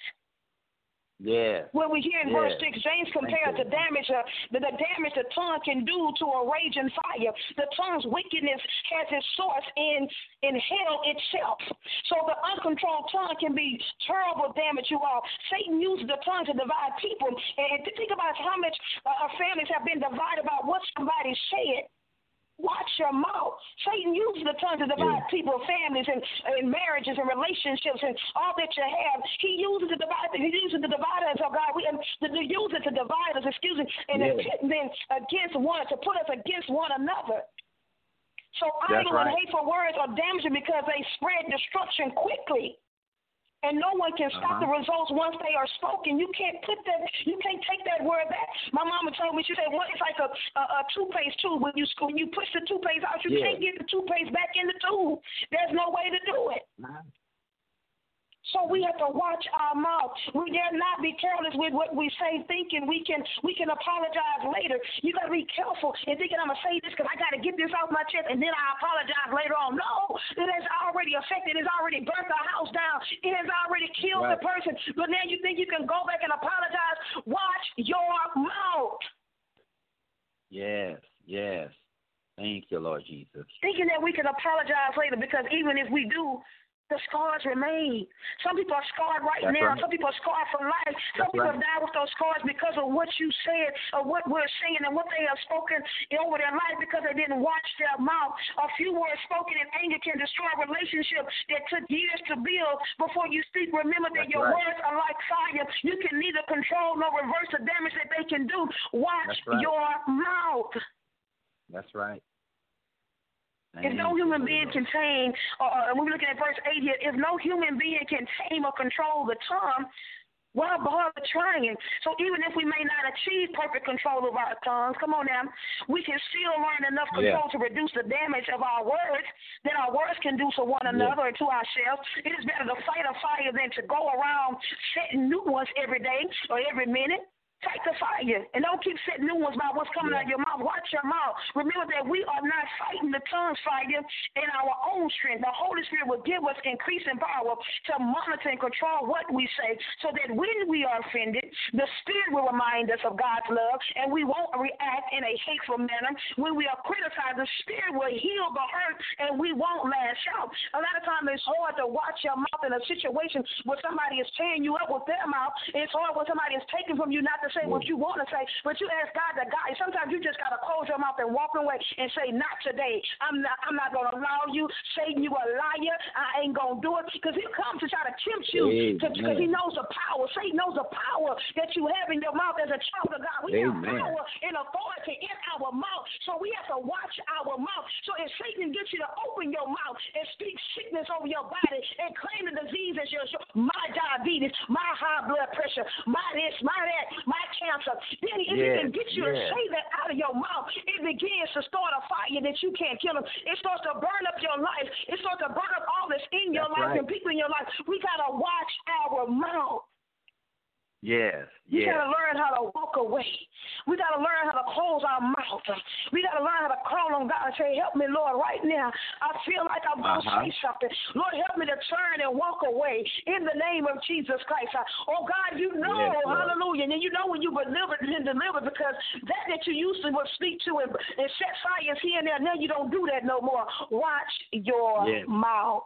When we hear in verse 6, James compares the damage the tongue can do to a raging fire. The tongue's wickedness has its source in hell itself. So the uncontrolled tongue can be terrible damage, you all. Satan uses the tongue to divide people. And think about how much families have been divided about what somebody said. Watch your mouth. Satan uses the tongue to divide people, families, and marriages and relationships and all that you have. He uses it to divide. He uses it to divide us, oh God. Use it to divide us, and then against one, to put us against one another. So idle and hateful words are damaging because they spread destruction quickly. And no one can stop the results once they are spoken. You can't take that word back. My mama told me, she said, well, it's like a toothpaste tube. When you push the toothpaste out, you can't get the toothpaste back in the tube. There's no way to do it. So we have to watch our mouth. We dare not be careless with what we say, thinking we can apologize later. You got to be careful and thinking I'm going to say this because I got to get this off my chest and then I apologize later on. No, it has already affected. It has already burnt the house down. It has already killed the person. But now you think you can go back and apologize? Watch your mouth.
Yes, yes. Thank you, Lord Jesus.
Thinking that we can apologize later, because even if we do, the scars remain. Some people are scarred right now. Some people are scarred for life. Some people die with those scars because of what you said or what we're saying and what they have spoken over their life because they didn't watch their mouth. A few words spoken in anger can destroy a relationship that took years to build. Before you speak, remember that your words are like fire. You can neither control nor reverse the damage that they can do. Watch your mouth.
That's right.
If no human being can tame, when we're looking at verse 8 here, if no human being can tame or control the tongue, why bother trying? So even if we may not achieve perfect control of our tongues, come on now, we can still learn enough control to reduce the damage of our words that our words can do to one another or to ourselves. It is better to fight a fire than to go around setting new ones every day or every minute. Fight the fire, and don't keep setting new ones by what's coming out of your mouth. Watch your mouth. Remember that we are not fighting the tongue's fire in our own strength. The Holy Spirit will give us increasing power to monitor and control what we say, so that when we are offended, the Spirit will remind us of God's love, and we won't react in a hateful manner. When we are criticized, the Spirit will heal the hurt, and we won't lash out. A lot of times it's hard to watch your mouth in a situation where somebody is tearing you up with their mouth. It's hard when somebody is taking from you not to say what you want to say, but you ask God to guide. Sometimes you just got to close your mouth and walk away and say, not today. I'm not going to allow you. Satan, you a liar. I ain't going to do it, because he comes to try to tempt you because he knows the power. Satan knows the power that you have in your mouth as a child of God. We have power and authority in our mouth, so we have to watch our mouth. So if Satan gets you to open your mouth and speak sickness over your body and claim the disease as yours, my diabetes, my high blood pressure, my this, my that, my cancer, then if he can get you to say that out of your mouth, it begins to start a fire that you can't kill them. It starts to burn up your life. It starts to burn up all that's in your life and people in your life. We got to watch our mouth.
Yes.
We got to learn how to walk away. We got to learn how to close our mouth. We got to learn how to call on God and say, help me, Lord, right now. I feel like I'm going to say something. Lord, help me to turn and walk away in the name of Jesus Christ. Oh, God, you know, hallelujah. And you know when you've been delivered, because that you used to speak to and set fires here and there, now you don't do that no more. Watch your mouth.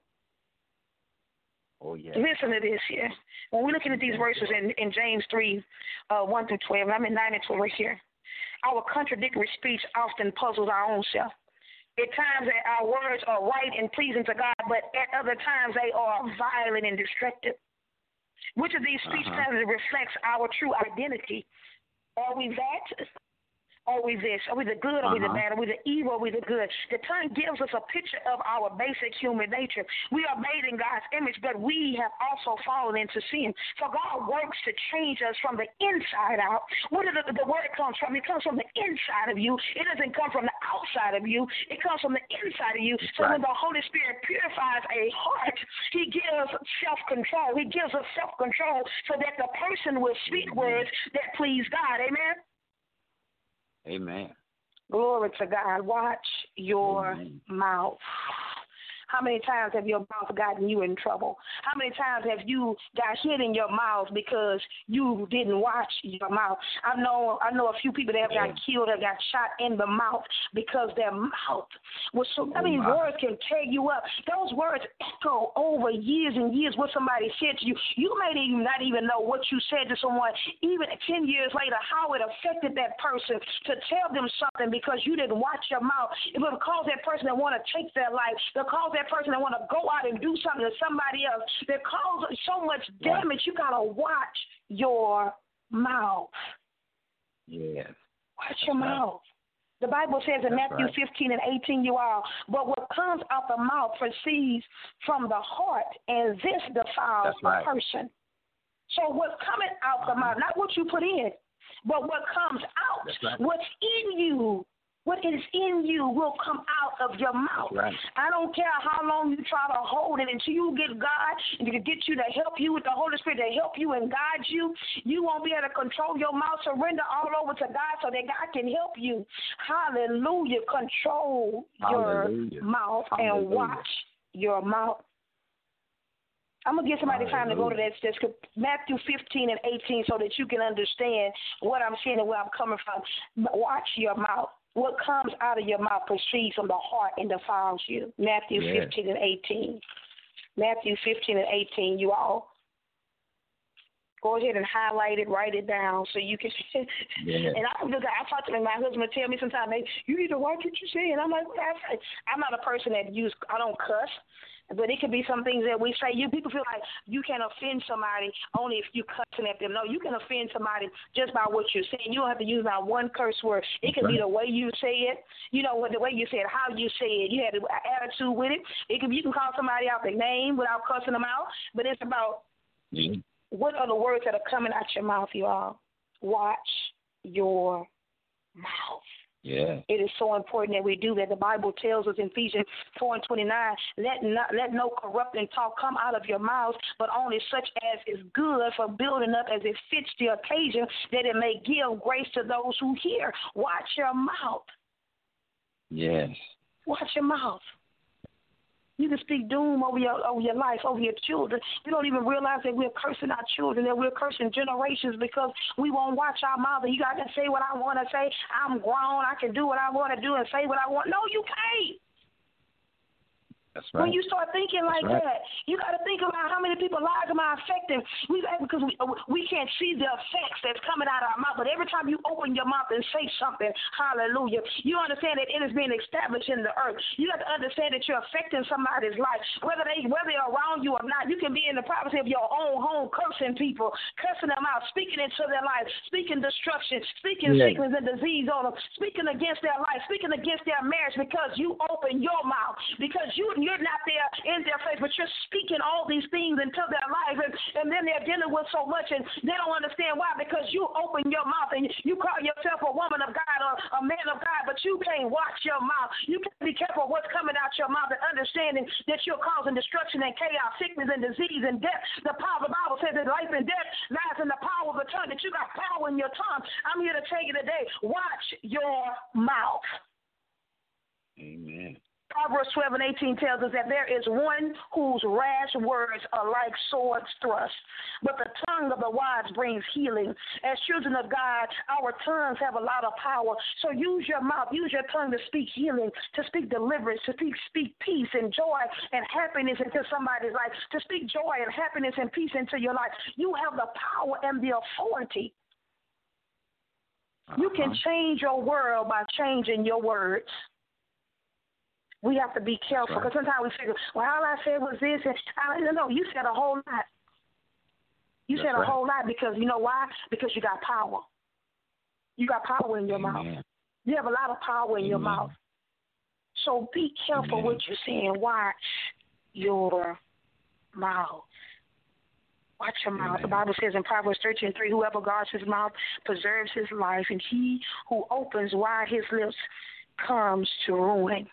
Oh, yeah.
Listen to this here. When we're looking at these verses in James 3, 1 through 12, I'm in 9 and 12 right here. Our contradictory speech often puzzles our own self. At times our words are right and pleasing to God, but at other times they are violent and destructive. Which of these speech patterns reflects our true identity? Are we that? Are we this? Are we the good? Are we the bad? Are we the evil? Are we the good? The tongue gives us a picture of our basic human nature. We are made in God's image, but we have also fallen into sin. So God works to change us from the inside out. Where did the word comes from? It comes from the inside of you. It doesn't come from the outside of you. It comes from the inside of you. So when the Holy Spirit purifies a heart, he gives self-control. He gives us self-control so that the person will speak words that please God. Amen?
Amen.
Glory to God. Watch your mouth. How many times have your mouth gotten you in trouble? How many times have you got hit in your mouth because you didn't watch your mouth? I know a few people that have got killed or got shot in the mouth because their mouth was so. Words can tear you up. Those words echo over years and years what somebody said to you. You may not even know what you said to someone, even 10 years later, how it affected that person to tell them something because you didn't watch your mouth. It will cause that person to want to take their life. It'll cause that person that want to go out and do something to somebody else that causes so much damage. You got to watch your mouth.
Yes.
Watch your mouth. The Bible says in Matthew 15 and 18, you all, but what comes out the mouth proceeds from the heart, and this defiles a person. So what's coming out the mouth, not what you put in, but what comes out, what's in you What is in you will come out of your mouth.
Right.
I don't care how long you try to hold it until you get God and to get you to help you with the Holy Spirit to help you and guide you. You won't be able to control your mouth. Surrender all over to God so that God can help you. Hallelujah. Control your mouth and watch your mouth. I'm going to give somebody time to go to that scripture, Matthew 15 and 18, so that you can understand what I'm saying and where I'm coming from. Watch your mouth. What comes out of your mouth proceeds from the heart and defiles you. Matthew 15 and 18. Matthew 15 and 18, you all. Go ahead and highlight it, write it down so you can. And I talk to my husband tell me sometimes, hey, you need to watch what you say. And I'm like, what I say? I'm not a person that I don't cuss. But it could be some things that we say. People feel like you can offend somebody only if you're cussing at them. No, you can offend somebody just by what you're saying. You don't have to use not one curse word. It could be the way you say it. You know, the way you say it, how you say it. You had an attitude with it. It could be you can call somebody out their name without cussing them out. But it's about what are the words that are coming out your mouth, you all. Watch your mouth.
Yeah.
It is so important that we do that. The Bible tells us in Ephesians 4 and 29, let no corrupting talk come out of your mouths, but only such as is good for building up as it fits the occasion, that it may give grace to those who hear. Watch your mouth.
Yes.
Watch your mouth. You can speak doom over your life, over your children. You don't even realize that we're cursing our children, that we're cursing generations because we won't watch our mouth. You got to say what I want to say. I'm grown. I can do what I want to do and say what I want. No, you can't.
That's right.
When you start thinking like that, you got to think about how many people's lives am I affecting. Because we can't see the effects that's coming out of our mouth. But every time you open your mouth and say something, hallelujah, you understand that it is being established in the earth. You have to understand that you're affecting somebody's life, whether they're around you or not. You can be in the privacy of your own home, cursing people, cursing them out, speaking into their life, speaking destruction, speaking sickness and disease on them, speaking against their life, speaking against their marriage because you open your mouth, because you're not there in their face, but you're speaking all these things into their life, and then they're dealing with so much, and they don't understand why, because you open your mouth, and you call yourself a woman of God or a man of God, but you can't watch your mouth. You can't be careful what's coming out your mouth and understanding that you're causing destruction and chaos, sickness and disease and death. The power of the Bible says that life and death lies in the power of the tongue, that you got power in your tongue. I'm here to tell you today, watch your mouth.
Amen.
Proverbs 12 and 18 tells us that there is one whose rash words are like swords thrust, but the tongue of the wise brings healing. As children of God, our tongues have a lot of power. So use your mouth, use your tongue to speak healing, to speak deliverance, to speak peace and joy and happiness into somebody's life, to speak joy and happiness and peace into your life. You have the power and the authority. You can change your world by changing your words. We have to be careful because sometimes we figure, well, all I said was this. And no, you said a whole lot. You said a whole lot because you know why? Because you got power. You got power in your mouth. You have a lot of power in your mouth. So be careful what you're saying. Watch your mouth. Watch your mouth. The Bible says in Proverbs 13:3, whoever guards his mouth preserves his life, and he who opens wide his lips comes to ruin.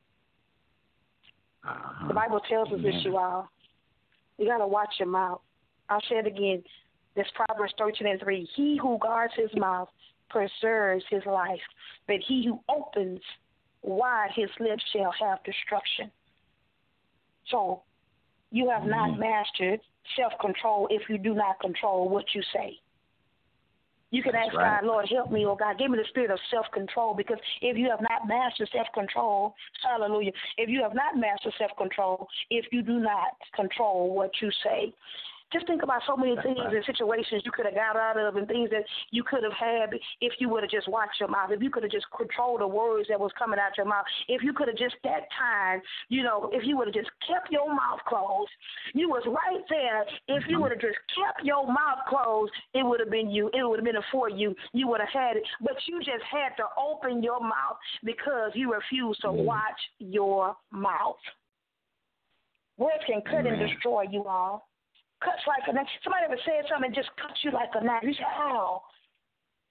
The Bible tells us this, you all. You got to watch your mouth. I'll say it again. This Proverbs 13:3. He who guards his mouth preserves his life, but he who opens wide his lips shall have destruction. So you have not mastered self-control if you do not control what you say. You can ask God, Lord, help me, or God, give me the spirit of self-control, because if you have not mastered self-control, hallelujah, if you have not mastered self-control, if you do not control what you say, just think about so many things and situations you could have got out of and things that you could have had if you would have just watched your mouth, if you could have just controlled the words that was coming out your mouth, if you could have just that time, you know, if you would have just kept your mouth closed. You was right there. If you would have just kept your mouth closed, it would have been you. It would have been for you. You would have had it. But you just had to open your mouth because you refused to watch your mouth. Words can cut and destroy you all. Cuts like a knife. Somebody ever said something and just cuts you like a knife. You say, ow.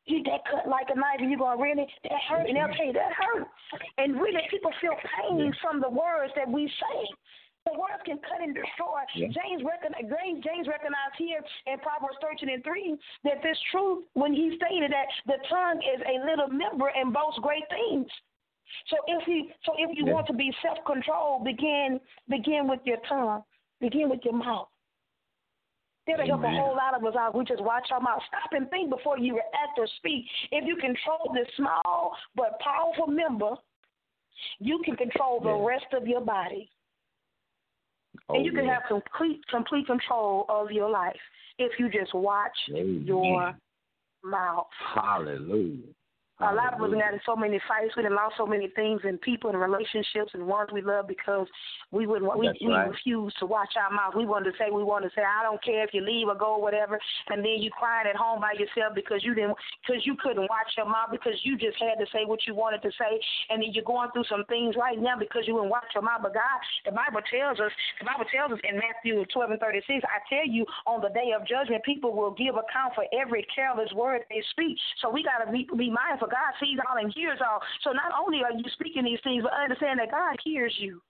That cut like a knife, and you're going, really? That hurt, and they'll tell you that hurt. And really, people feel pain from the words that we say. The words can cut and destroy. Yeah. James recognized here in Proverbs 13:3 that this truth when he stated that the tongue is a little member and boasts great things. So if you want to be self-controlled, begin with your tongue. Begin with your mouth. That'll help a whole lot of us out. We just watch our mouth. Stop and think before you react or speak. If you control this small but powerful member, you can control the rest of your body. And you can have complete control of your life if you just watch your mouth.
Hallelujah.
A lot of us got in so many fights. We done lost so many things and people and relationships and ones we love because we refused to watch our mouth. We wanted to say, I don't care if you leave or go or whatever, and then you crying at home by yourself because you couldn't watch your mouth because you just had to say what you wanted to say, and then you're going through some things right now because you didn't watch your mouth. But God, the Bible tells us in Matthew 12:36, I tell you, on the day of judgment, people will give account for every careless word they speak. So we got to be mindful. God sees all and hears all. So not only are you speaking these things, but understand that God hears you.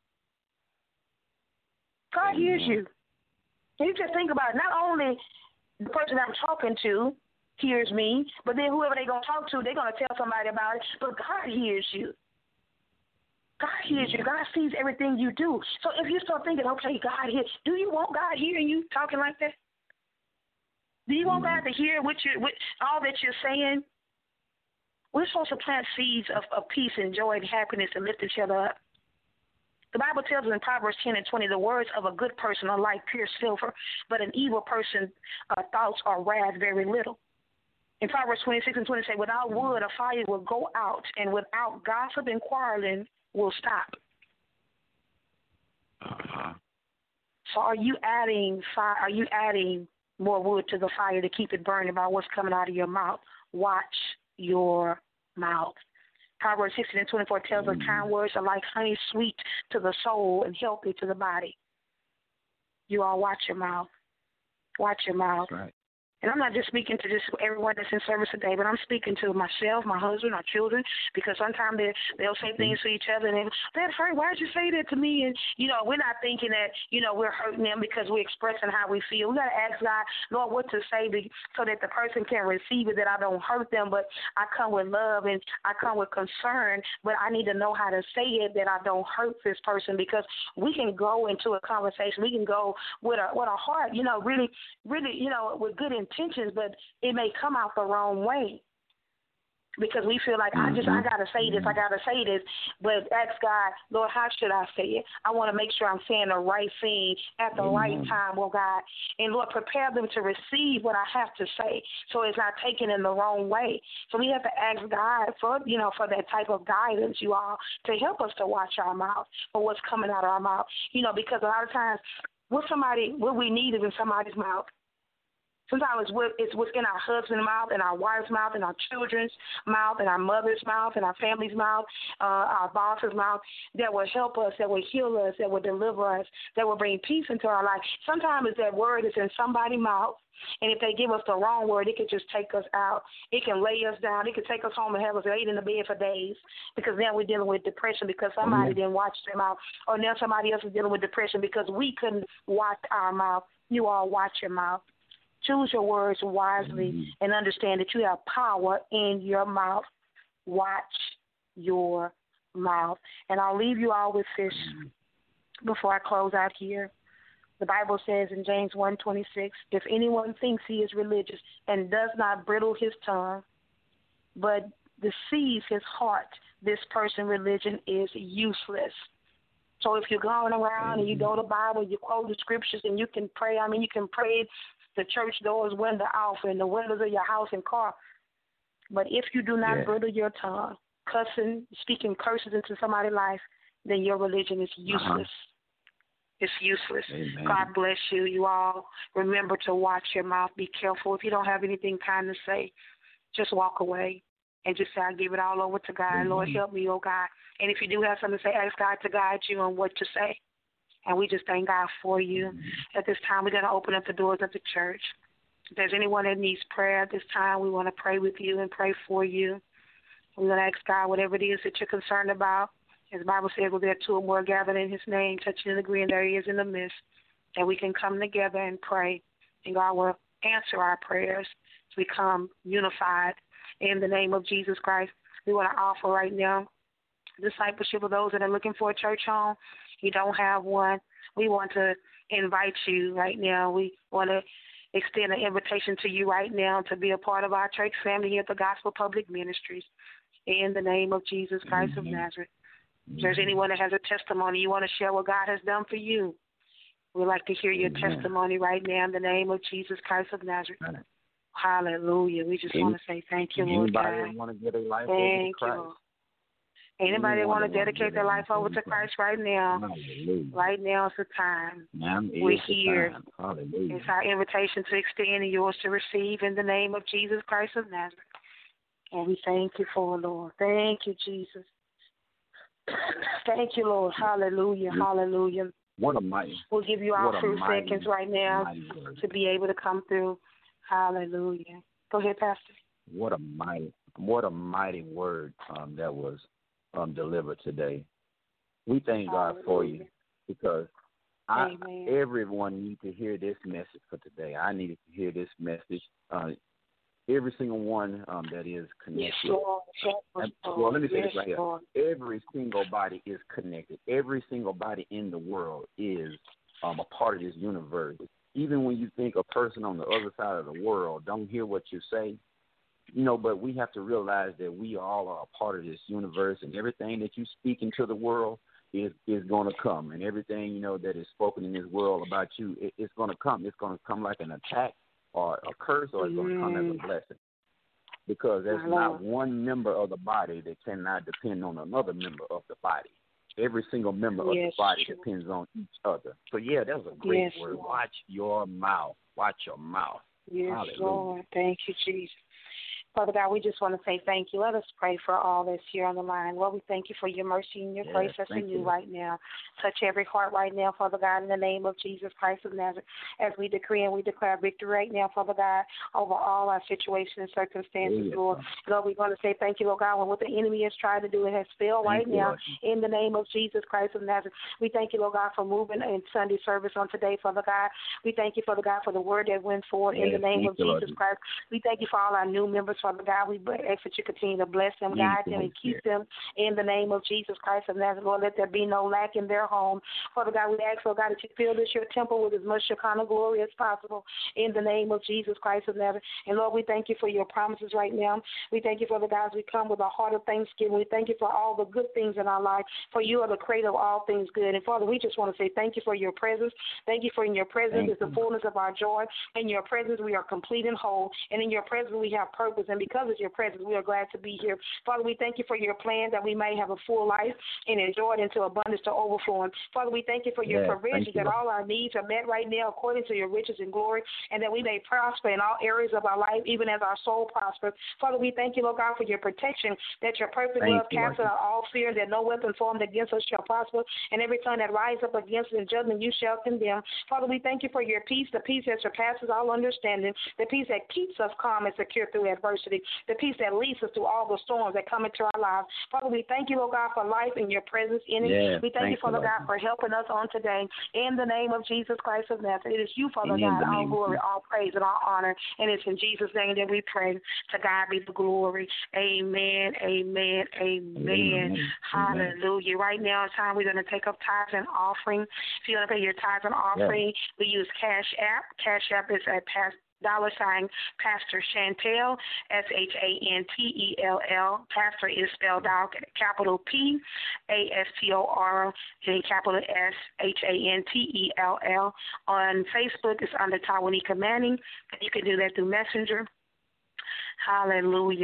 God hears you. And you just think about it. Not only the person I'm talking to hears me, but then whoever they're going to talk to, they're going to tell somebody about it. But God hears you. God hears you. God sees everything you do. So if you start thinking, okay, God hears, do you want God hearing you talking like that? Do you want God to hear all that you're saying? We're supposed to plant seeds of peace and joy and happiness and lift each other up. The Bible tells us in Proverbs 10:20, the words of a good person are like pure silver, but an evil person's thoughts are wrath very little. In Proverbs 26:20 say, without wood, a fire will go out, and without gossip and quarreling will stop. So are you adding fire? Are you adding more wood to the fire to keep it burning by what's coming out of your mouth? Watch your mouth. Proverbs 16:24 tells us kind words are like honey, sweet to the soul and healthy to the body. You all watch your mouth. Watch your mouth.
That's right.
And I'm not just speaking to just everyone that's in service today, but I'm speaking to myself, my husband, our children, because sometimes they'll say things to each other, and that hurt. Why did you say that to me? And, we're not thinking that, we're hurting them because we're expressing how we feel. We got to ask God, Lord, what to say so that the person can receive it, that I don't hurt them, but I come with love and I come with concern, but I need to know how to say it that I don't hurt this person, because we can go into a conversation. We can go with a heart, really, with good intentions, but it may come out the wrong way because we feel like I gotta say this, but ask God, Lord, how should I say it? I want to make sure I'm saying the right thing at the right time, God, and Lord, prepare them to receive what I have to say, so it's not taken in the wrong way. So we have to ask God for that type of guidance, you all, to help us to watch our mouth for what's coming out of our mouth, because a lot of times what we need is in somebody's mouth. Sometimes it's what's in our husband's mouth, and our wife's mouth, and our children's mouth, and our mother's mouth, and our family's mouth, our boss's mouth, that will help us, that will heal us, that will deliver us, that will bring peace into our life. Sometimes it's that word is in somebody's mouth, and if they give us the wrong word, it could just take us out. It can lay us down. It could take us home and have us laid in the bed for days, because now we're dealing with depression because somebody didn't watch their mouth, or now somebody else is dealing with depression because we couldn't watch our mouth. You all watch your mouth. Choose your words wisely and understand that you have power in your mouth. Watch your mouth. And I'll leave you all with this before I close out here. The Bible says in James 1:26, if anyone thinks he is religious and does not bridle his tongue, but deceives his heart, this person's religion is useless. So if you're going around and you know the Bible, you quote the scriptures, and you can pray. You can pray the church doors window off and the windows of your house and car. But if you do not bridle your tongue, cussing, speaking curses into somebody's life, then your religion is useless. It's useless. Amen. God bless you. You all remember to watch your mouth. Be careful. If you don't have anything kind to say, just walk away and just say, I give it all over to God. Lord, help me, oh God. And if you do have something to say, ask God to guide you on what to say. And we just thank God for you. At this time, we're going to open up the doors of the church. If there's anyone that needs prayer at this time, we want to pray with you and pray for you. We're going to ask God whatever it is that you're concerned about. As the Bible says, well, there are two or more gathered in his name, touching and agreeing, there he is in the midst, that we can come together and pray. And God will answer our prayers as we come unified in the name of Jesus Christ. We want to offer right now discipleship of those that are looking for a church home. You don't have one. We want to invite you right now. We want to extend an invitation to you right now to be a part of our church family here at the Gospel Public Ministries in the name of Jesus Christ of Nazareth. If there's anyone that has a testimony you want to share what God has done for you, we'd like to hear your testimony right now in the name of Jesus Christ of Nazareth. Hallelujah. We just want to say thank you, Lord God.
Anybody want to get a life over
Thank
to Christ?
You, Lord. Anybody want to dedicate their life over to Christ right now?
Hallelujah.
Right now is the time.
Now
We're here.
time. Hallelujah.
It's our invitation to extend and yours to receive in the name of Jesus Christ of Nazareth. And we thank you for it, Lord. Thank you, Jesus. Thank you, Lord. Hallelujah. Hallelujah.
What a mighty.
We'll give you our few seconds right now to be able to come through. Hallelujah. Go ahead, Pastor.
What a mighty word that was delivered today. We thank God for you because everyone needs to hear this message for today. I needed to hear this message. Every single one that is connected.
Yes, Lord.
Well, let me say this right here. Every single body is connected. Every single body in the world is a part of this universe. Even when you think a person on the other side of the world don't hear what you say, but we have to realize that we all are a part of this universe, and everything that you speak into the world is going to come, and everything, that is spoken in this world about you, it's going to come. It's going to come like an attack or a curse, or it's going to come as a blessing. Because there's not one member of the body that cannot depend on another member of the body. Every single member of the body depends on each other. So, that was a great word.
Lord.
Watch your mouth. Watch your mouth.
Yes,
Hallelujah.
Lord. Thank you, Jesus. Father God, we just want to say thank you. Let us pray for all that's here on the line. Lord, we thank you for your mercy and your grace that's in you right now. Touch every heart right now, Father God, in the name of Jesus Christ of Nazareth, as we decree and we declare victory right now, Father God, over all our situations and circumstances, Lord. Lord, we want to say thank you, Lord God, when what the enemy has tried to do, it has failed right now in the name of Jesus Christ of Nazareth. We thank you, Lord God, for moving in Sunday service on today, Father God. We thank you, Father God, for the word that went forward in the name of Jesus Christ. We thank you for all our new members, Father God. We ask that you continue to bless them, guide them, and keep them in the name of Jesus Christ of Nazareth. Lord, let there be no lack in their home. Father God, we ask, Lord God, that you fill this your temple with as much Shekinah glory as possible in the name of Jesus Christ of Nazareth. And Lord, we thank you for your promises right now. We thank you, Father God, as we come with a heart of thanksgiving. We thank you for all the good things in our life, for you are the creator of all things good. And Father, we just want to say thank you for your presence. Thank you for in your presence is the fullness of our joy. In your presence, we are complete and whole. And in your presence, we have purpose. And because of your presence, we are glad to be here. Father, we thank you for your plan that we may have a full life and enjoy it into abundance to overflowing. Father, we thank you for your provisions, that all our needs are met right now according to your riches and glory, and that we may prosper in all areas of our life, even as our soul prospers. Father, we thank you, Lord God, for your protection, that your perfect love casts out all fear, that no weapon formed against us shall prosper, and every tongue that rises up against us in judgment you shall condemn. Father, we thank you for your peace, the peace that surpasses all understanding, the peace that keeps us calm and secure through adversity, the peace that leads us through all the storms that come into our lives. Father, we thank you, Lord God, for life and your presence in it. We thank you, Father God, for helping us on today. In the name of Jesus Christ of Nazareth, it is you, Father God, all glory, all praise, and all honor. And it's in Jesus' name that we pray. To God be the glory. Amen, amen, amen. Hallelujah. Right now, it's time we're going to take up tithes and offering. If you're going to pay your tithes and offering, we use Cash App. Cash App is at $Pastor Chantel, SHANTELL. Pastor is spelled out capital PASTOR and capital SHANTELL. On Facebook, it's under Tawanika Manning. You can do that through Messenger. Hallelujah.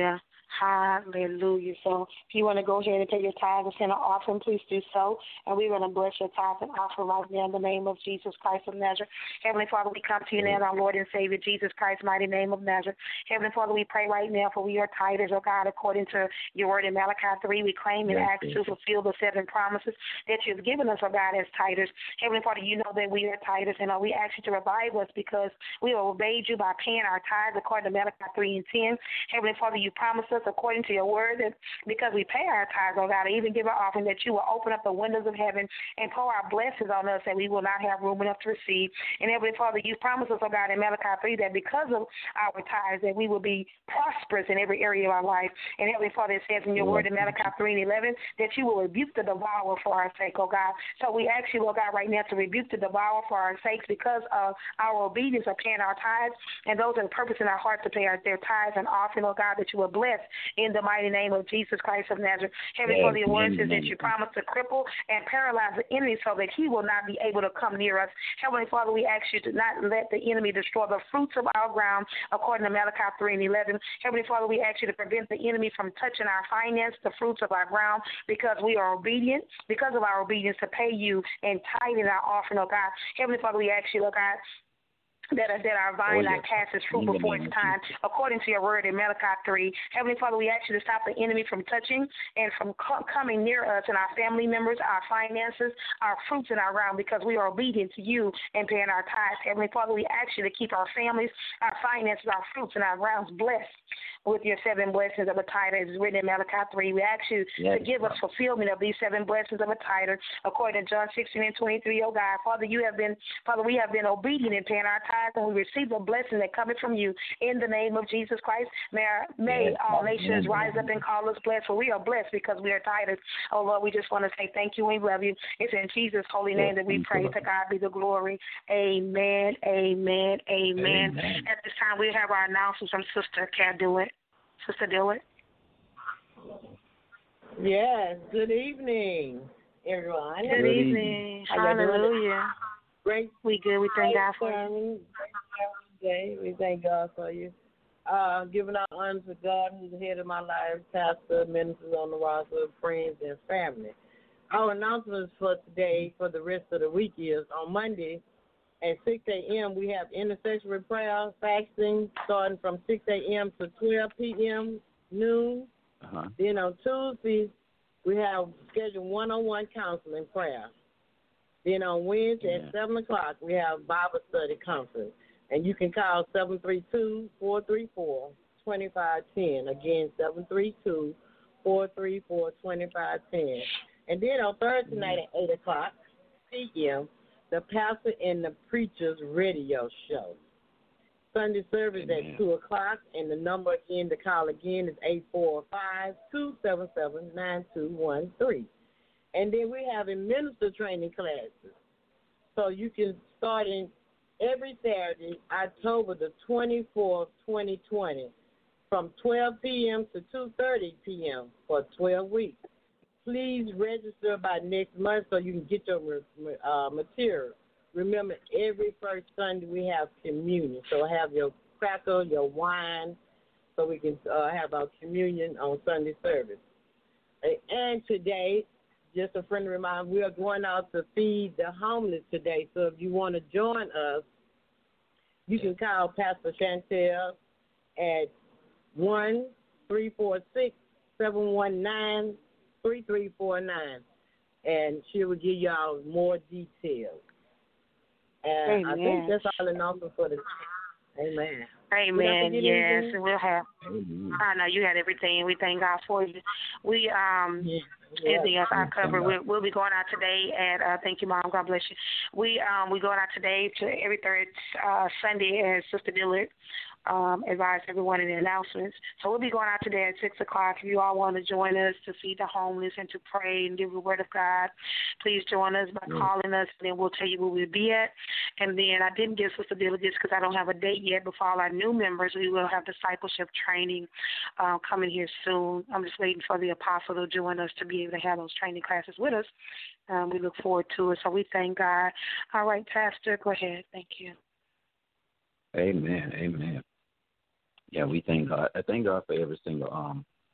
Hallelujah. So if you want to go ahead and take your tithe and send an offering, please do so. And we're going to bless your tithe and offering right now in the name of Jesus Christ of Nazareth. Heavenly Father, we come to you now, our Lord and Savior, Jesus Christ, mighty name of Nazareth. Heavenly Father, we pray right now for we are tithers, oh God, according to your word in Malachi 3. We claim and ask to fulfill the 7 promises that you've given us, oh God, as tithers. Heavenly Father, you know that we are tithers, and we ask you to revive us because we have obeyed you by paying our tithes according to Malachi 3 and 10. Heavenly Father, you promised us according to your word that because we pay our tithes, oh God, even give our offering, that you will open up the windows of heaven and pour our blessings on us that we will not have room enough to receive. And Heavenly Father, you promised us, oh God, in Malachi 3 that because of our tithes that we will be prosperous in every area of our life. And Heavenly Father, it says in your word in Malachi 3 and 11 that you will rebuke the devourer for our sake, oh God. So we ask you, oh God, right now to rebuke the devourer for our sakes because of our obedience of paying our tithes, and those that are purpose in our heart to pay their tithes and offering, oh God, that you will bless in the mighty name of Jesus Christ of Nazareth. Heavenly Father, your word says that you promise to cripple and paralyze the enemy so that he will not be able to come near us. Heavenly Father, we ask you to not let the enemy destroy the fruits of our ground according to Malachi 3 and 11. Heavenly Father, we ask you to prevent the enemy from touching our finance, the fruits of our ground, because we are obedient, because of our obedience to pay you and tithing our offering, oh God. Heavenly Father, we ask you, oh God, that our vine not cast its fruit before its time, according to your word in Malachi 3. Heavenly Father, we ask you to stop the enemy from touching and from coming near us and our family members, our finances, our fruits, and our ground, because we are obedient to you and paying our tithes. Heavenly Father, we ask you to keep our families, our finances, our fruits, and our grounds blessed with your 7 blessings of a tither, as is written in Malachi 3. We ask you to give us fulfillment of these 7 blessings of a tither, according to John 16 and 23, oh God. Father, we have been obedient in paying our tithes, and we receive the blessing that cometh from you in the name of Jesus Christ. May all nations rise up and call us blessed, for we are blessed because we are tithers. Oh Lord, we just want to say thank you. We love you. It's in Jesus' holy name that we pray. To God be the glory. Amen, amen, amen. At this time, we have our announcements from Sister Dillard. Sister Dillard.
Yes, good evening, everyone.
Good evening. Hallelujah.
Great.
We good. We thank God for you.
We thank God for you. Giving our honor to God, who's the head of my life, pastor, ministers on the roster, friends, and family. Our announcements for today, for the rest of the week, is on Monday at 6 a.m. we have intercessory prayer, fasting, starting from 6 a.m. to 12 p.m. noon. Then on Tuesday, we have scheduled one-on-one counseling prayer. Then on Wednesday at 7 o'clock, we have Bible study conference. And you can call 732-434-2510. Again, 732-434-2510. And then on Thursday night at 8 o'clock p.m., the Pastor and the Preacher's radio show. Sunday service at 2 o'clock, and the number again to call again is 845-277-9213. And then we have a minister training classes. So you can start in every Saturday, October the 24th, 2020, from 12 p.m. to 2:30 p.m. for 12 weeks. Please register by next month so you can get your material. Remember, every first Sunday we have communion. So have your cracker, your wine, so we can have our communion on Sunday service. And today, just a friendly reminder, we are going out to feed the homeless today. So if you want to join us, you can call Pastor Chantel at 1-346-719-3349, and she will give y'all more details. And I think that's all the number for the Amen.
Amen. Yes, we'll have. I know you had everything. We thank God for you. We anything else I cover. We'll be going out today at. Thank you, Mom. God bless you. We going out today to every third Sunday as Sister Dillard advised everyone in the announcements. So we'll be going out today at 6 o'clock. If you all want to join us to feed the homeless and to pray and give the word of God, please join us by calling us, and then we'll tell you where we'll be at. And then I didn't give Sister Dillard this because I don't have a date yet, but for all our new members, we will have discipleship training coming here soon. I'm just waiting for the apostle to join us to be able to have those training classes with us. We look forward to it. So we thank God. All right, Pastor, go ahead. Thank you.
Amen. Amen. Yeah, we thank God. I thank God for every single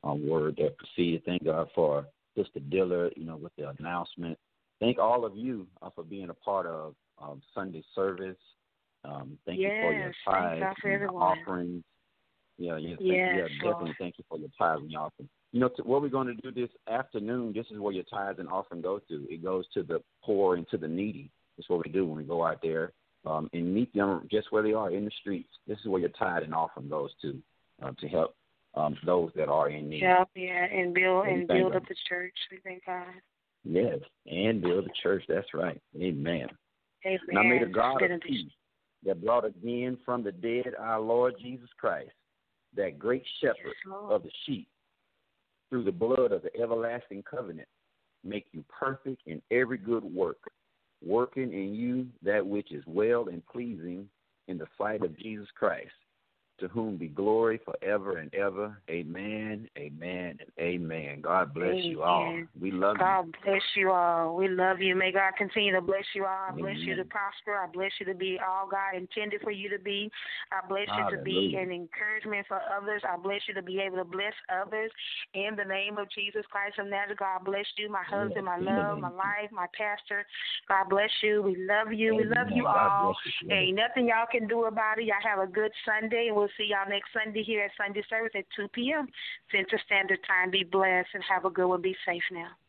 word that proceeded. Thank God for Sister Dillard, with the announcement. Thank all of you for being a part of Sunday service. Thank you for your tithes and your offerings. Definitely thank you for your tithes and your offerings. What we're going to do this afternoon, this is where your tithes and offering goes to. It goes to the poor and to the needy. That's what we do when we go out there and meet them just where they are in the streets. This is where your tithe and offering goes to help those that are in need.
And build up the church. We thank God.
Yes, and build the church. That's right. Amen.
Amen.
Now may the God of peace that brought again from the dead our Lord Jesus Christ, that great shepherd of the sheep, through the blood of the everlasting covenant, make you perfect in every good work, working in you that which is well and pleasing in the sight of Jesus Christ, to whom be glory forever and ever. Amen, amen, and amen. God bless you all. We love you.
God bless you all. We love you. May God continue to bless you all. I bless you to prosper. I bless you to be all God intended for you to be. I bless you to be an encouragement for others. I bless you to be able to bless others. In the name of Jesus Christ of Nazareth, God bless you, my husband, my love, my life, my pastor. God bless you. We love you. We love you all. Ain't nothing y'all can do about it. Y'all have a good Sunday, and we'll see y'all next Sunday here at Sunday service at 2 p.m. Central Standard Time. Be blessed and have a good one. Be safe now.